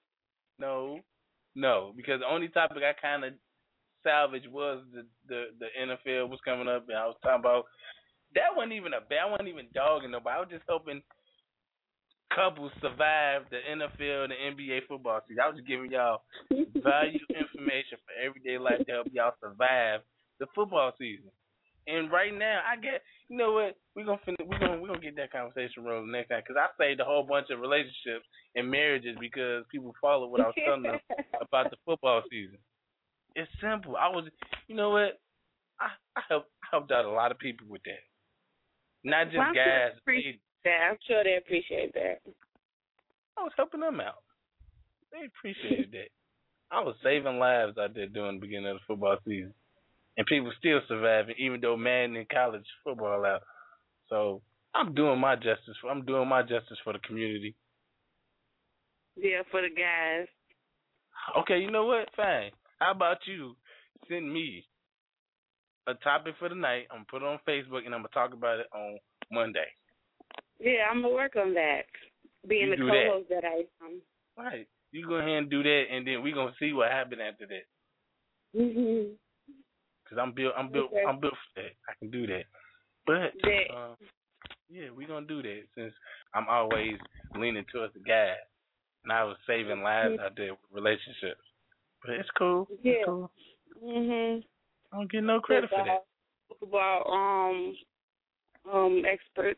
No, because the only topic I kind of salvaged was the NFL was coming up, and I was talking about that wasn't even I wasn't even dogging nobody. I was just hoping couples survive the NFL and the NBA football season. I was just giving y'all value information for everyday life to help y'all survive the football season. And right now, I get, you know what? We're gonna get that conversation rolling next time, because I saved a whole bunch of relationships and marriages because people follow what I was telling them about the football season. It's simple. You know what? I helped out a lot of people with that. Not just guys. I'm sure they appreciate that. I was helping them out. They appreciated that. I was saving lives out there during the beginning of the football season. And people still surviving, even though Madden and college football out. So I'm doing my justice. I'm doing my justice for the community. Yeah, for the guys. Okay, you know what? Fine. How about you send me a topic for the night? I'm going to put it on Facebook, and I'm going to talk about it on Monday. Yeah, I'm going to work on that, being the co-host that I am. Right. You go ahead and do that, and then we're going to see what happens after that. Mm-hmm. Because I'm built for that. I can do that. But, yeah, we're going to do that since I'm always leaning towards the guy. And I was saving lives out there with relationships. But it's cool. Yeah. It's cool. Mm-hmm. I don't get no credit for that. About experts.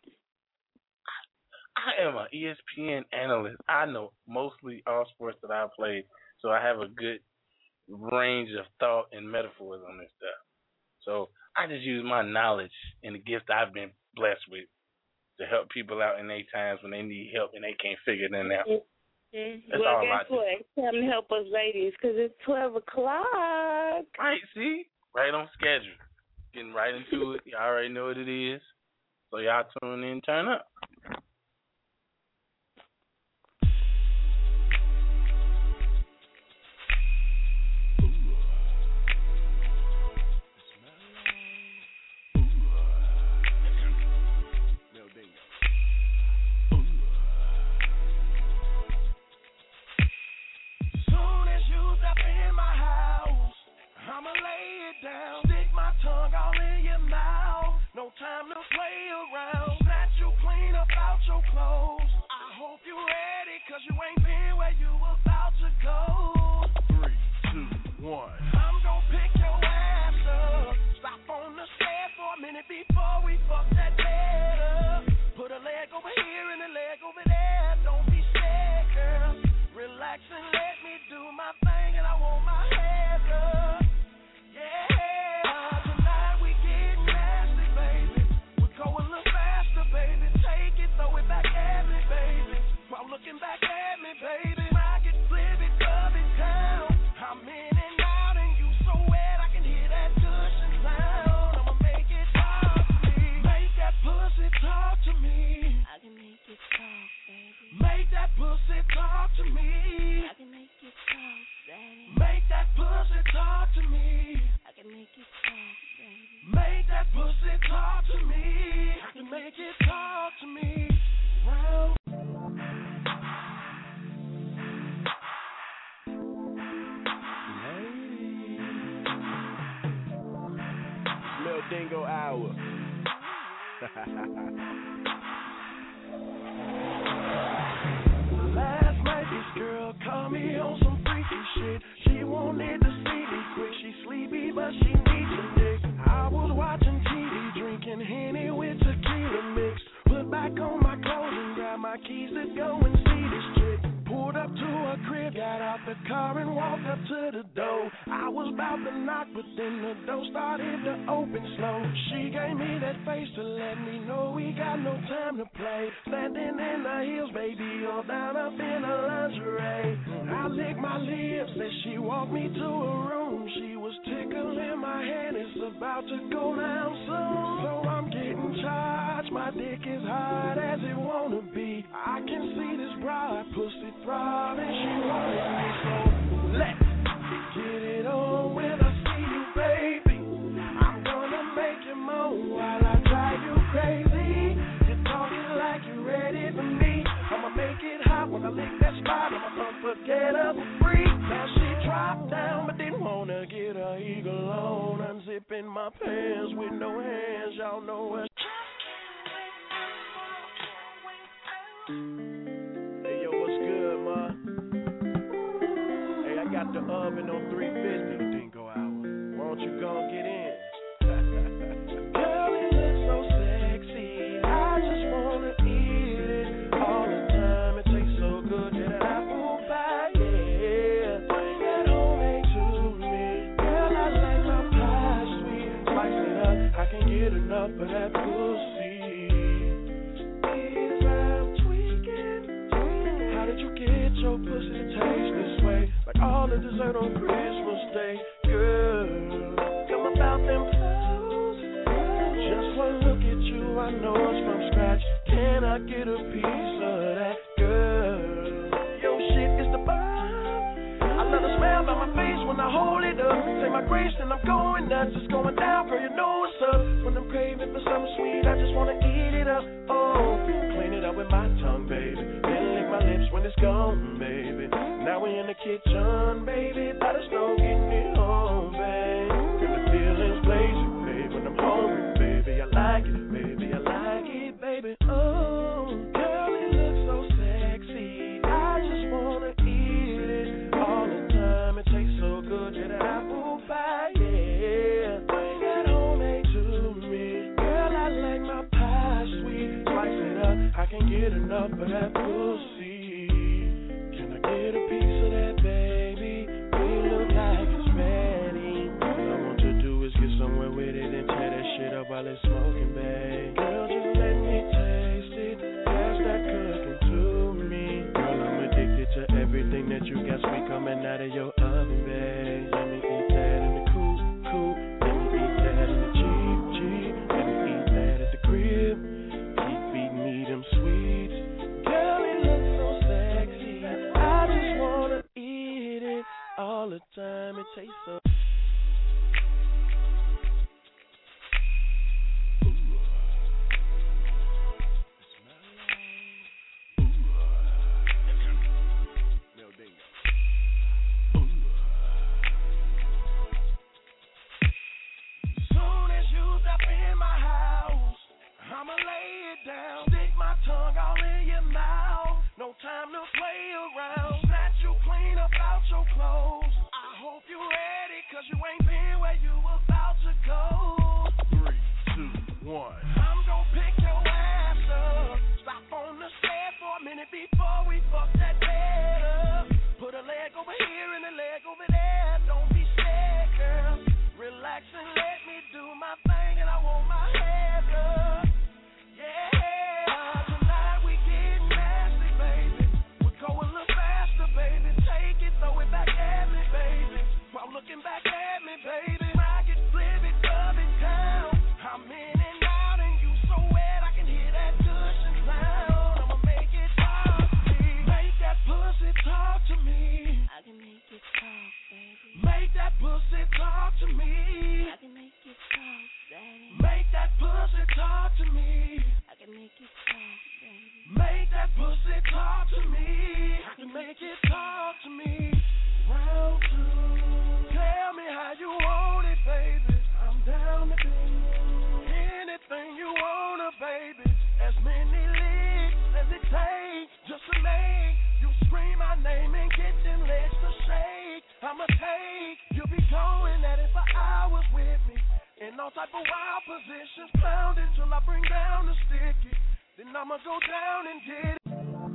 I am an ESPN analyst. I know mostly all sports that I played, so I have a good range of thought and metaphors on this stuff. So I just use my knowledge and the gift I've been blessed with to help people out in their times when they need help and they can't figure it out. Mm-hmm. That's well, all guess what? It's time to help us ladies because it's 12 o'clock. Right, see? Right on schedule. Getting right into it. Y'all already know what it is. So y'all tune in, turn up. I'ma lay it down, stick my tongue all in your mouth. No time to play around. Snatch you clean up out your clothes. I hope you ready, cause you ain't been where you about to go. 3, 2, 1. I'm gonna pick your ass up. Stop on the stairs for a minute before we fuck that bed up. Put a leg over here and a leg over there. Don't be scared, girl. Relax and let me do my thing, and I want my head up. Yeah, tonight we getting nasty, baby. We're going a little faster, baby. Take it, throw it back at me, baby. While looking back at me, baby. Rock it, flip it, rub it down. I'm in and out, and you so wet, I can hear that cushion sound. I'ma make it talk to me. Make that pussy talk to me. I can make it talk, baby. Make that pussy talk to me. I can make it talk, baby. Make that pussy talk to me. I can make it talk, baby. Make that pussy talk to me. I can make it talk to me. Round. Lil Dingo Hour. Last night this girl called me on some freaky shit. She wanted to see me quick. She sleepy but she needs a dick. I was watching TV, drinking Henny with tequila mix. Put back on my clothes and grab my keys to go and see this chick. Pulled up to her crib, got out the car and walked up to the door. I was about to knock, but then the door started to open slow. She gave me that face to let me know we got no time to play. Standing in the heels, baby, all down up in her lingerie. I licked my lips as she walked me to a room. She was tickling my hand, it's about to go down soon. So I'm getting charged, my dick is hard as it wanna be. I can see this broad pussy throbbing, she wanted me, so let's get it on when I see you, baby. I'm gonna make you moan while I drive you crazy. You're talking like you're ready for me. I'ma make it hot when I lick that spot. I'm an unforgettable freak. Now she dropped down but didn't wanna get her eagle on. Unzipping my pants with no hands, y'all know what. Hey, yo, what's good, ma? Hey, I got the oven on 350. Dingo Hour. Why don't you go and get in? Girl, it looks so sexy. I just wanna eat it all the time. It tastes so good that apple pie, yeah. Bring that homemade to me. Girl, I like my pie sweet. Spice it up. I can't get enough of that pussy. Your pussy taste this way, like all the dessert on Christmas Day. Girl, come about them clothes. Just one look at you, I know it's from scratch. Can I get a piece of that? Girl, your shit embrace, then I'm going nuts. It's going down, girl, you know what's up. When I'm craving for something sweet, I just wanna eat it up. Oh, clean it up with my tongue, baby. Then lick my lips when it's gone, baby. Now we in the kitchen, baby. Let us know, get me home, babe. And the feelings blazing, babe. When I'm hungry, baby, I like it, baby. I like it, baby. Oh, girl, it looks so sexy. I just wanna eat it all the time. It tastes so good, yeah, that apple pie, yeah. Bring that homemade to me, girl. I like my pie sweet. Slice it up, I can't get enough of that pussy. Can I get a piece of that, baby? We look like it's ready. All I want to do is get somewhere with it and tear that shit up while it's smoking, babe. Girl, just let me taste it. Pass that cooking to me. Girl, I'm addicted to everything that you got sweet coming out of your oven, babe. Let me eat that in the coop. Let me eat that in the Jeep. Let me eat that at the crib. Keep feeding me them sweets. Girl, it looks so sexy. I just wanna eat it all the time. It tastes so. Soon as you step in my house, I'ma lay it down. Stick my tongue all in your mouth. No time to play around. Snatch you clean up out your clothes. I hope you ready, cause you ain't been where you about to go. 3, 2, 1. I'm gonna pick your ass up. Stop on the stairs for a minute before we fuck that bed up. Put a leg over here and a leg over there. Don't be scared, girl. Relax and let me do my thing, and I want my head up. Yeah, tonight we get nasty, baby. We go a little faster, baby. Take it, throw it back at me, baby. While looking back at me, baby. Rock it, flip it, rub it down. I'm in and out, and you so wet, I can hear that cushion sound. I'ma make it talk to me. Make that pussy talk to me. I can make it talk, baby. Make that pussy talk to me. I can make it talk, daddy. Make that pussy talk to me. I can make it talk, baby. Make that pussy talk to me. I can make it talk to me. Round 2. Tell me how you want it, baby. I'm down to do anything you wanna, baby. As many licks as it takes just to make you scream my name and get them legs to shake. I'ma take, you'll be going at it for hours with me. In all type of wild positions, pounding till I bring down the sticky. Then I'ma go down and get it.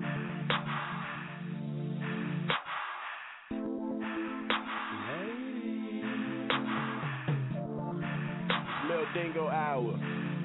Lil Dingo Hour.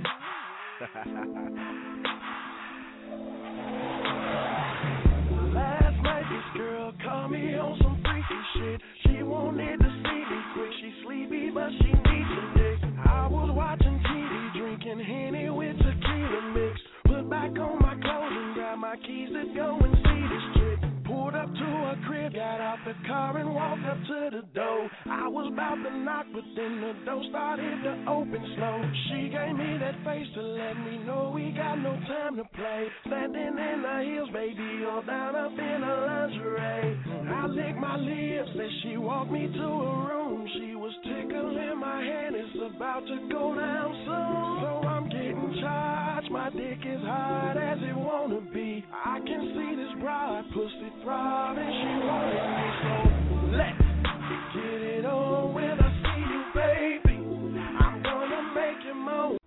Last night this girl called me on some freaky shit. She wanted to see me quick. She sleepy but she needs some dick. I was watching TV, drinking Henny with tequila mix. Put back on my clothes and grab my keys to go and see this chick. Pulled up to her crib, got out the car and walked up to the door. I was about to knock, but then the door started to open slow. She gave me that face to let me know we got no time to play. Standing in the heels, baby, all down up in her lingerie. I licked my lips as she walked me to a room. She was tickling my hand, it's about to go down soon. So I'm getting charged, my dick is hard as it wanna be. I can see this broad pussy throbbing, she wanted me, so let's get it on when I see you, baby. I'm gonna make you moan.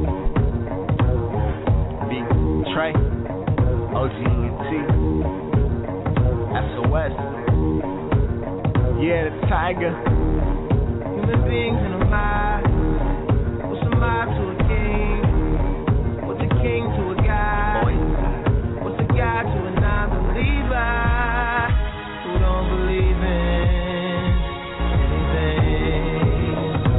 Big Trey, OG&T, SOS, yeah, the Tiger. Human beings in a mob. What's a mob to a king? What's a king to a guy? What's a guy to a non-believer who don't believe in anything?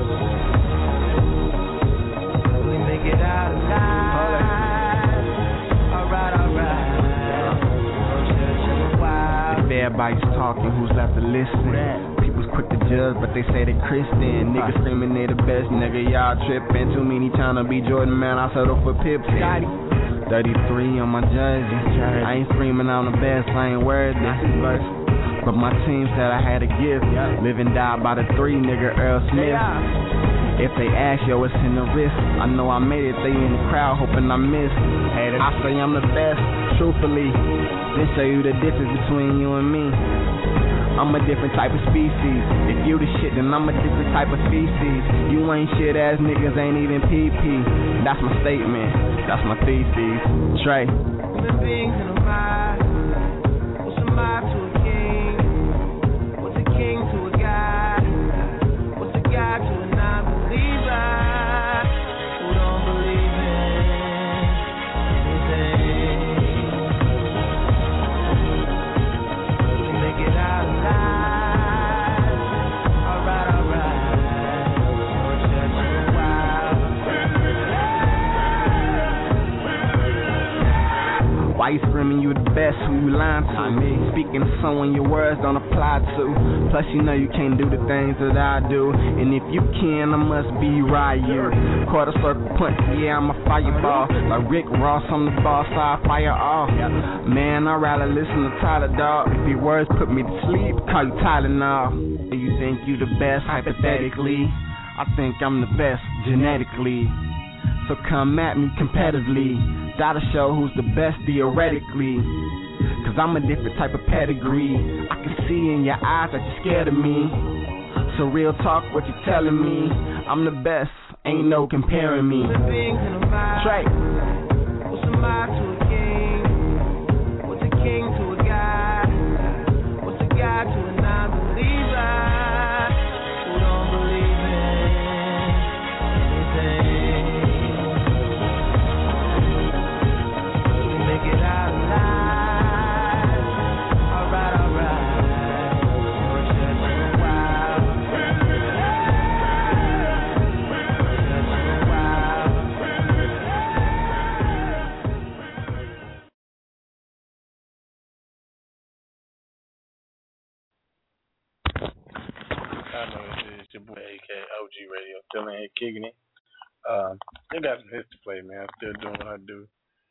We make it out alive. Alright. If everybody's talking, who's left to listen? was quick to judge, but they say they Christian. Niggas screaming they the best, nigga, y'all trippin'. Too many trying to be Jordan, man, I settle for Pippen. 33 on my jersey. I ain't screaming I'm the best, I ain't worthy. But my team said I had a gift. Live and die by the 3, nigga, Earl Smith. If they ask, yo, it's in the wrist. I know I made it, they in the crowd hoping I miss. I say I'm the best, truthfully. Then show you the difference between you and me. I'm a different type of species. If you the shit, then I'm a different type of feces. You ain't shit ass niggas, ain't even PP. That's my statement, that's my thesis. Trey. Human beings in a mob. What's a mob to a king? What's a king to a god? What's a god to a non-believer who don't believe in anything? We make it out alive. Alright. Why you screaming you the best, who you lying to? Speaking to someone your words don't apply to. Plus you know you can't do the things that I do. And if you can, I must be Ryu. Quarter circle punch, yeah, I'm a fireball. Like Rick Ross on the ball side, fire off. Man, I'd rather listen to Tyler, dog. If your words put me to sleep, call you Tylenol. You think you the best, hypothetically. I think I'm the best, genetically. So come at me competitively. Gotta show who's the best theoretically. Cause I'm a different type of pedigree. I can see in your eyes that you're scared of me. So real talk, what you telling me? I'm the best, ain't no comparing me. Trey. What's a mob to a king? What's a king to a god? What's a god to a non-believer who don't believe in anything? Make it out alive. Alright. I know it's your boy AK OG Radio, still in here kicking it. They got some hits to play, man. I'm still doing what I do.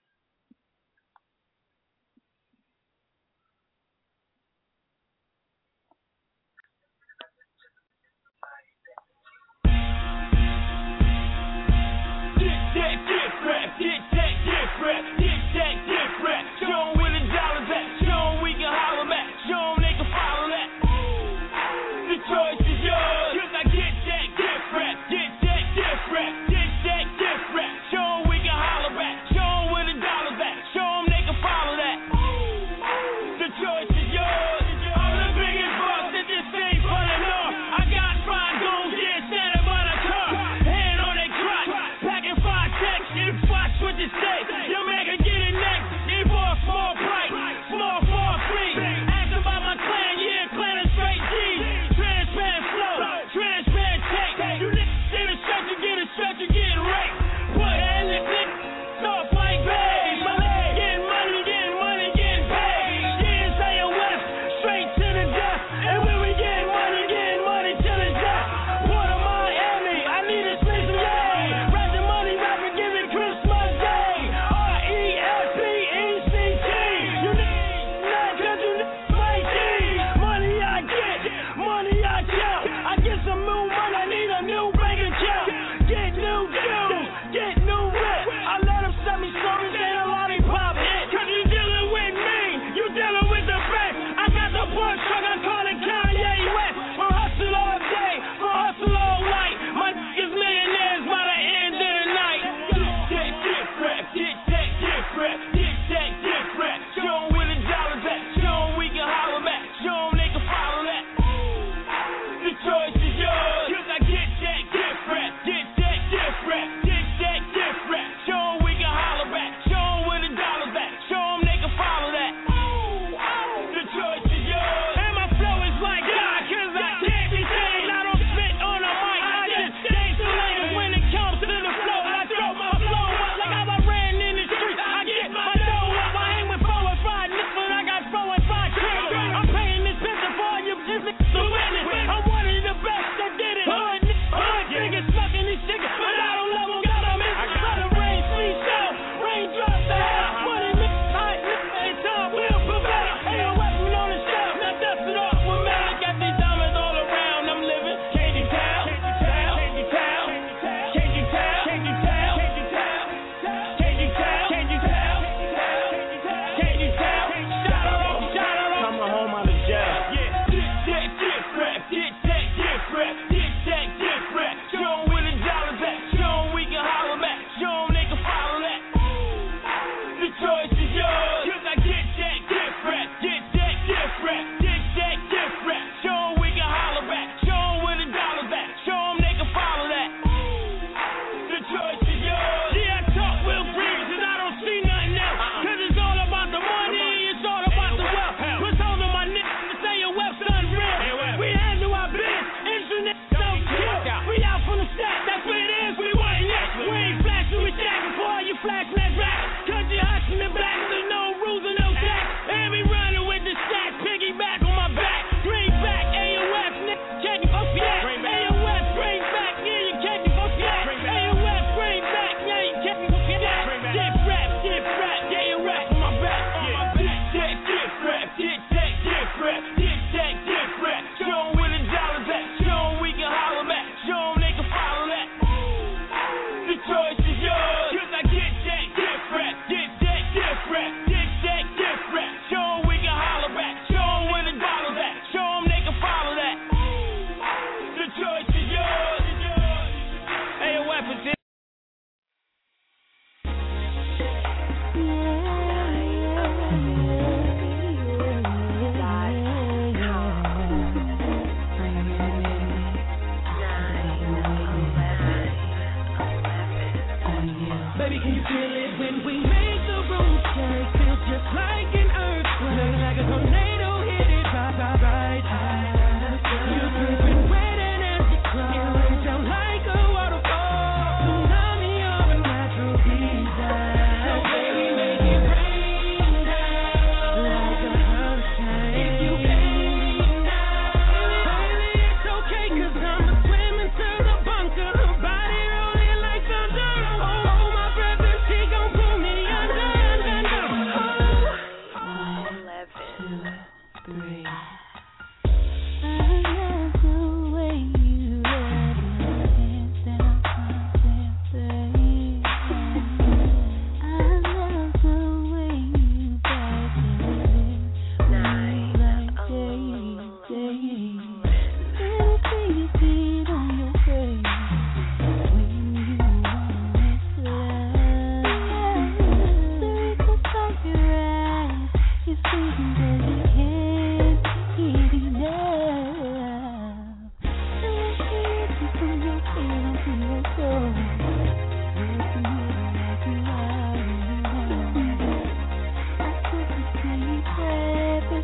Show 'em where the dollars at. Show 'em we can holler back. Show 'em they can follow that. The choice is yours. 'Cause I get that gift rap. Get that gift rap. Get that gift rap. Show 'em we can holler back. Show 'em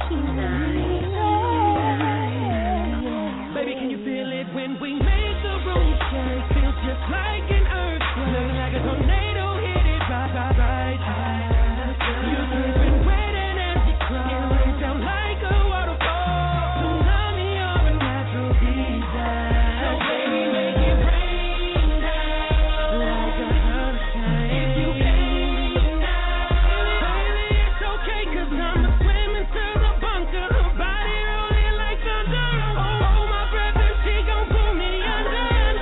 Baby, can you feel it when we make the room shake? Feels just like an earthquake. Looking like a tornado hit it right. You're dripping wet and as you cry. It rains down like a waterfall. Tsunami of a natural disaster. So baby, make it rain down like a hurricane. If you came now, baby, it's okay 'cause I'm a swimming to the bunker. Her body rolling like thunder. Oh, my breath and she gon' pull me under.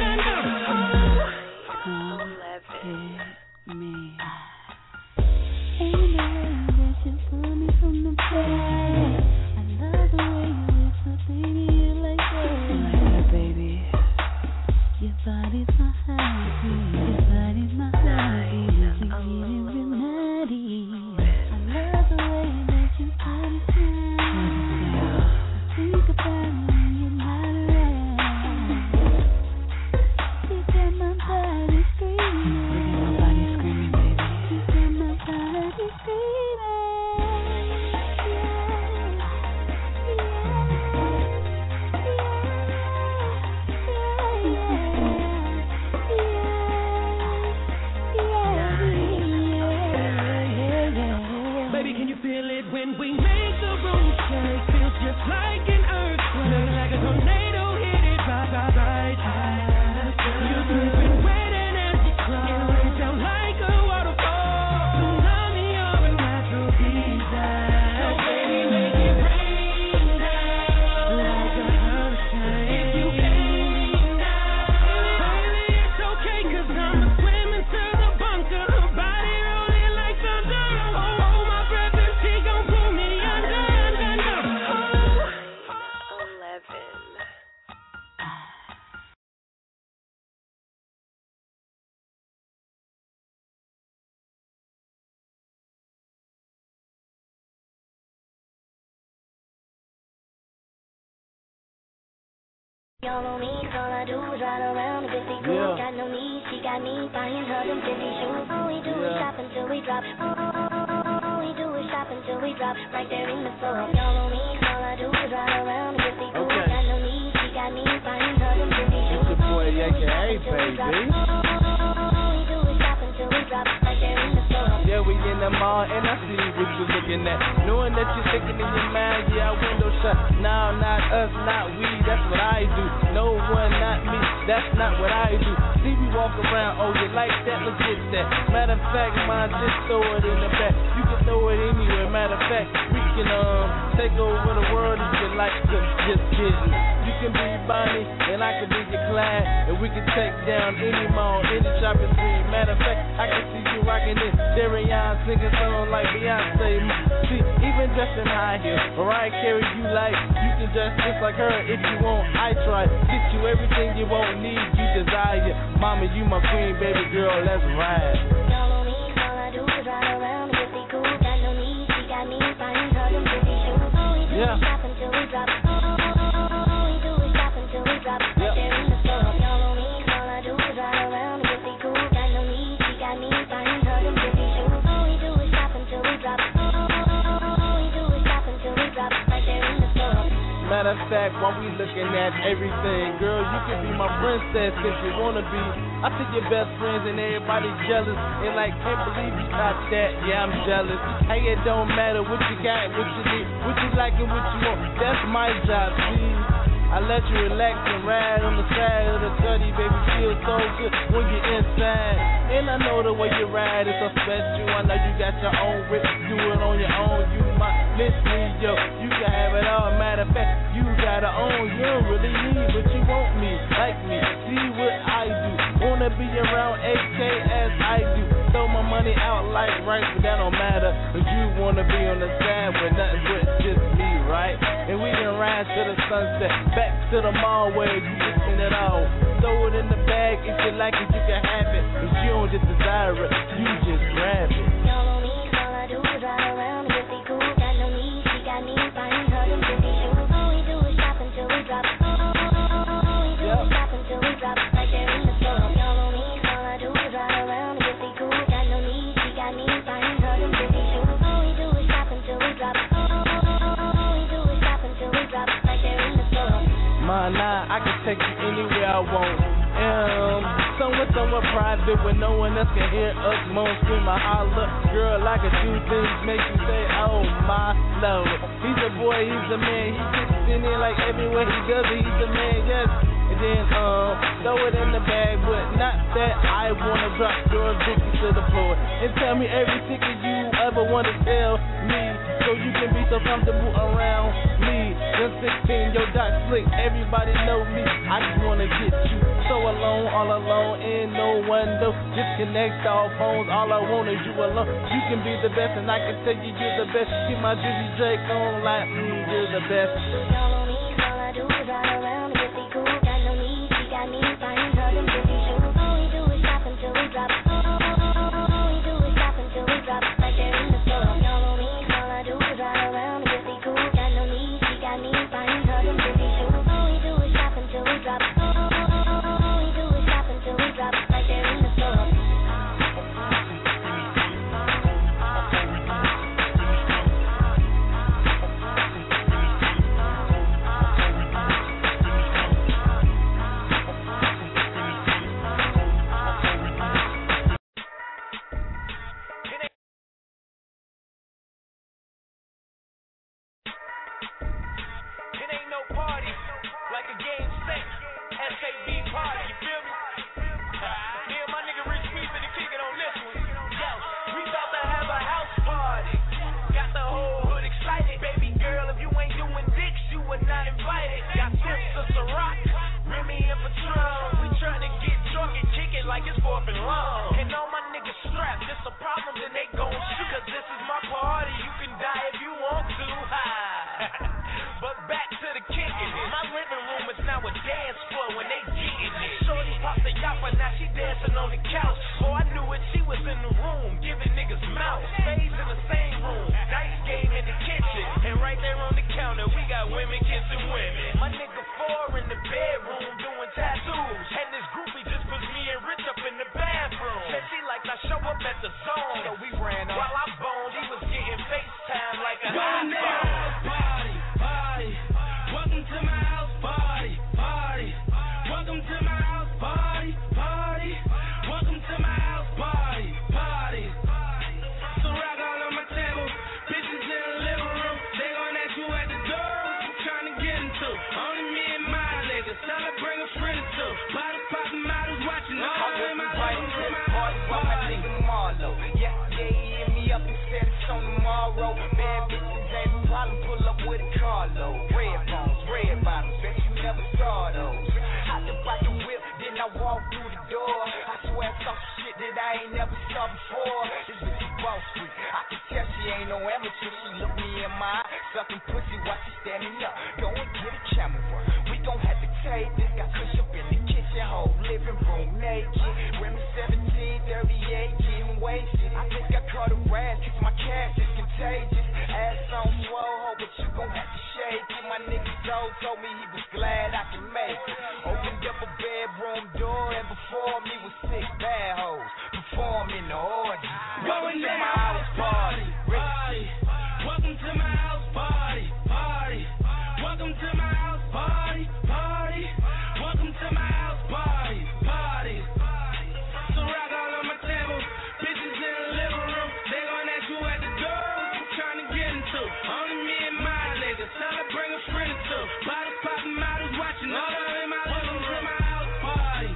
Baby, can you feel it when we make the room shake? Feels just like an earthquake. Looking like a tornado hit it right. You're dripping wet and as you cry. It rains down like a waterfall. Tsunami of a natural disaster. So baby, make it rain down like a hurricane. If you came now, baby, it's okay 'cause I'm a swimming to the bunker. Her body rolling like thunder. Oh, my breath and she gon' pull me under. Y'all know me, all I do is ride around, busy cool, got no need, she got me buying her them 50 shoes. All we do is shop until we drop, all we do is shop until we drop, right there in the store. Y'all know me, all I do is ride around, busy cool, got no need, she got me buying her them 50 shoes. It's your boy AKA, baby. All we do is shop until we drop, right there in the store. Yeah, we in the mall and I see what you looking at. Knowing that you're thinking in your mind, yeah, our window shut. Now, not us, not we, that's what I do. No one, not me, that's not what I do. See me walk around, oh, you like that, let's get that. Matter of fact, mine, just throw it in the back. You can throw it anywhere, matter of fact, we can take over the world if you like to, just kidding. You can be Bonnie, and I can be your Clyde, and we can take down any mall, any shopping street. Matter of fact, I can see you rocking this Darian singing songs like Beyonce. See, even dressed in high heels, Mariah Carey you like, you can dress just like her if you want. I try, get you everything you won't need, you desire. Mama, you my queen, baby girl, let's ride. Y'all know me, all I do is ride around, busy cool, got no need, she got me buying her them 50 shoes. All we do is shop until we drop, all we do is shop until we drop, right there in the store. Y'all know me, all I do is ride around, busy cool, got no need, she got me buying her them 50 shoes. All we do is shop until we drop, all we do is shop until we drop, right there in the store. Matter of fact, while we looking at everything, girl, you can be my princess if you wanna be. I think your best friends and everybody jealous and like can't believe you got that. Yeah, I'm jealous. Hey, it don't matter what you got, what you need, what you like and what you want. That's my job, see. I let you relax and ride on the side of the study, baby, feel so good when you're inside. And I know the way you ride is so special. I know you got your own whip, do it on your own. You might miss me, yo. You can have it all. Matter of fact, you got it on. You don't really need, but you want me, like me. See what I do. Wanna be around AK as I do. Throw my money out like rice, but that don't matter. Cause you wanna be on the side with nothing but just me, right? And we can ride to the sunset, back to the mall where you can spend it all. Throw it in the bag, if you like it, you can have it. Cause you don't just desire it, you just grab it. Y'all know me, all I do is ride around, busy cool, got no need, she got me buying her them 50 shoes. All we do is shop until we drop, all we do is shop until we drop, right there in the store. Y'all know me, all I do is ride around, busy cool, got no need, she got me buying her them 50 shoes. All we do is shop until we drop, all we I can take you anywhere I want. Somewhere private where no one else can hear us moan, scream, or holler. Girl, I can do things make you say, oh my lord. He's a boy, he's a man. He gets in there like everywhere he goes, he's a man, yes. And then throw it in the bag, but not that I wanna drop your dicky to the floor. And tell me every secret you ever wanna tell me, so you can be so comfortable around me. Just 16, yo, Doc Slick, everybody know me. I just wanna get you so alone, all alone, and no one knows. Disconnect all phones, all I want is you alone. You can be the best, and I can tell you you're the best. Keep my Drizzy Drake on like you're the best. All I do is ride around and get me cool. Got no need, she got me buying her them Drizzy shoes. All we do is stop until we drop. All we do is stop until we drop. Right there in the store. All I do is ride around and get me cool. Got no need, she got me buying her them Drizzy shoes. All we do is stop until we drop. All we do is stop until we drop. Right there in the store. Like it's 4th and long. And all my niggas strapped. It's a problem, then they gon' shoot. Cause this is my party. You can die if you want to. But back to the kicking it. My living room is now a dance floor when they getting it. Shorty popped the yappa, now she dancing on the couch. Oh, I knew it, she was in the room, giving niggas mouth. Stays in the same room, dice game in the kitchen. And right there on the counter, we got women kissing women. My nigga 4 in the bedroom doing tattoos. And this groupie just puts me and Rich up in the bathroom. Said she liked I show up at the zone. So we ran up. While I boned, he was getting FaceTime like a hot party, party. Welcome to my house party, party. Welcome to my house party, party. Welcome to my house party, party. So rock all on my table, bitches in the living room. They gon' ask you at the door what you trying to get into. Only me and my niggas, tell her bring a friend or two. Bottles popping, models watching. All in my party with my nigga Marlo. Yeah, hit me up and said it's on tomorrow. Bad bitches ain't a problem, pull up with a carload. Red bones, red bottoms, bet you never saw those. Out the pocket whip, then I walk through the door. I swear I saw shit that I ain't never saw before. This bitch is Wall Street, I can tell she ain't no amateur. She look me in my eye, sucking pussy while she standing up. Go and get a camera, we gon' have to take this. Got Kush up in the kitchen, whole living room naked. Remy 1738, getting wasted. I think I caught a rat, cause my cash is contagious. Ass on swole, but you gon' have to shake it. My nigga Joe told me he was glad I could make it. Opened up a bedroom door, and before me was 6 bad hoes performing the orgy. Welcome to my house party, party. Welcome to my house party, party. Welcome to my house party, party. Welcome to my house party, party. So rock all on my table, bitches in the living room. They gon' ask you at the door what you trying to get into. Only me and my niggas, tell her bring a friend or two. Bottles popping, models watching. All in my living room, my house party.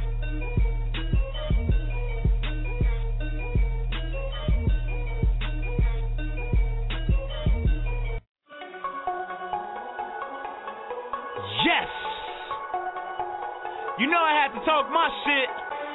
Yes! You know I had to talk my shit.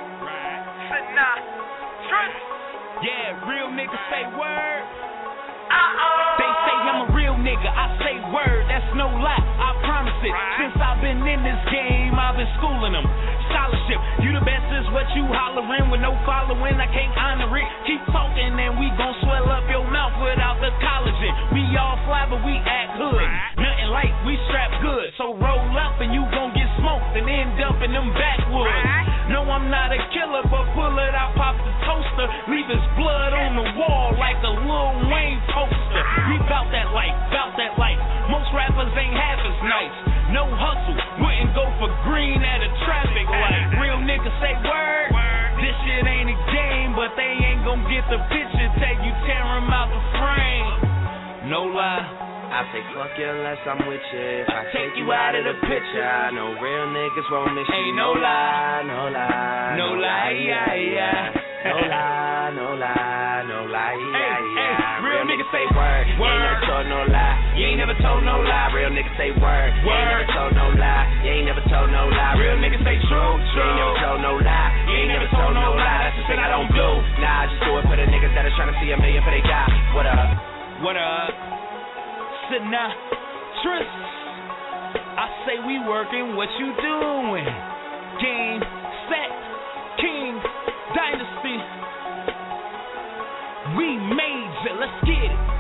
Yeah, real niggas say word. They say I'm a real nigga, I say word, that's no lie, I promise it. Since I've been in this game, I've been schooling them. Scholarship, you the best is what you hollering. With no following, I can't honor it. Keep talking and we gon' swell up your mouth without the collagen. We all fly but we act hood. Nothing like we strap good. So roll up and you gon' get smoked and end up in them backwoods. No, I'm not a killer, but pull it out, pop the toaster. Leave his blood on the wall like a Lil Wayne poster. We bout that life, bout that life. Most rappers ain't half as nice. no hustle. Wouldn't go for green at a traffic light. Real niggas say word. This shit ain't a game, but they ain't gon' get the picture till you tear 'em out the frame. No lie. I say fuck you unless I'm with you. If I take you out of the picture, I know real niggas won't miss you. Ain't no lie, no lie, no lie, yeah, yeah. No lie, no lie, no lie, yeah, yeah. Real niggas say word. You ain't never told no lie. You ain't never told no lie. Real niggas say word. You ain't never told no lie. You ain't never told no lie. Real niggas say true. You ain't never told no lie. You ain't never told no lie. That's the thing I don't do. Nah, I just do it for the niggas that are trying to see a million for they die. What up? What up? Sinatra. I say we working, what you doing? Game, set, king, dynasty. We major, let's get it.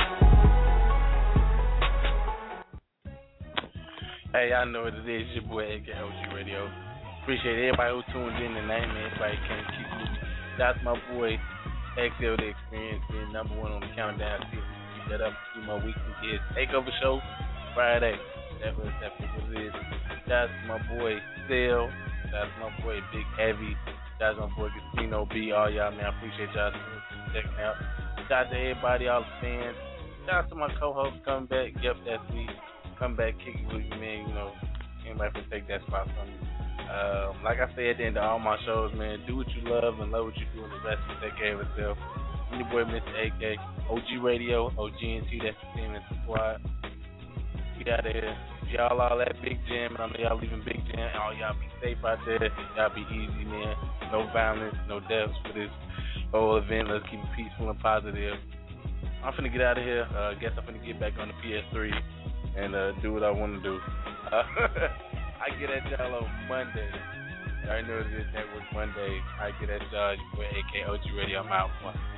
Hey, y'all know what it is. Your boy AK OG Radio. Appreciate everybody who tuned in tonight, man. Everybody can't keep moving. That's my boy XL The Experience, being number one on the countdown. Keep that up. See my weekly kids takeover show Friday. That's what it is. That's my boy Phil. That's my boy Big Heavy. That's my boy Casino B. All y'all, man. I appreciate y'all checking out. Shout out to everybody, all the fans. Shout out to my co-host coming back. Yep, that's me. Come back, kick it with you, man. You know, anybody can take that spot from you. Like I said at the end of all my shows, man, do what you love and love what you do, and the rest will take care of itself. I'm your boy, Mr. AK, OG Radio, OGNT, that's the team, that's the squad. We out of here. Y'all all at Big Jam, and I know y'all leaving Big Jam. All y'all be safe out there. Y'all be easy, man. No violence, no deaths for this whole event. Let's keep it peaceful and positive. I'm finna get out of here. Guess I'm finna get back on the PS3 and do what I want to do. I get at y'all on Monday. I know it is Network Monday. I get at y'all. Your boy AK OG Radio. I'm out.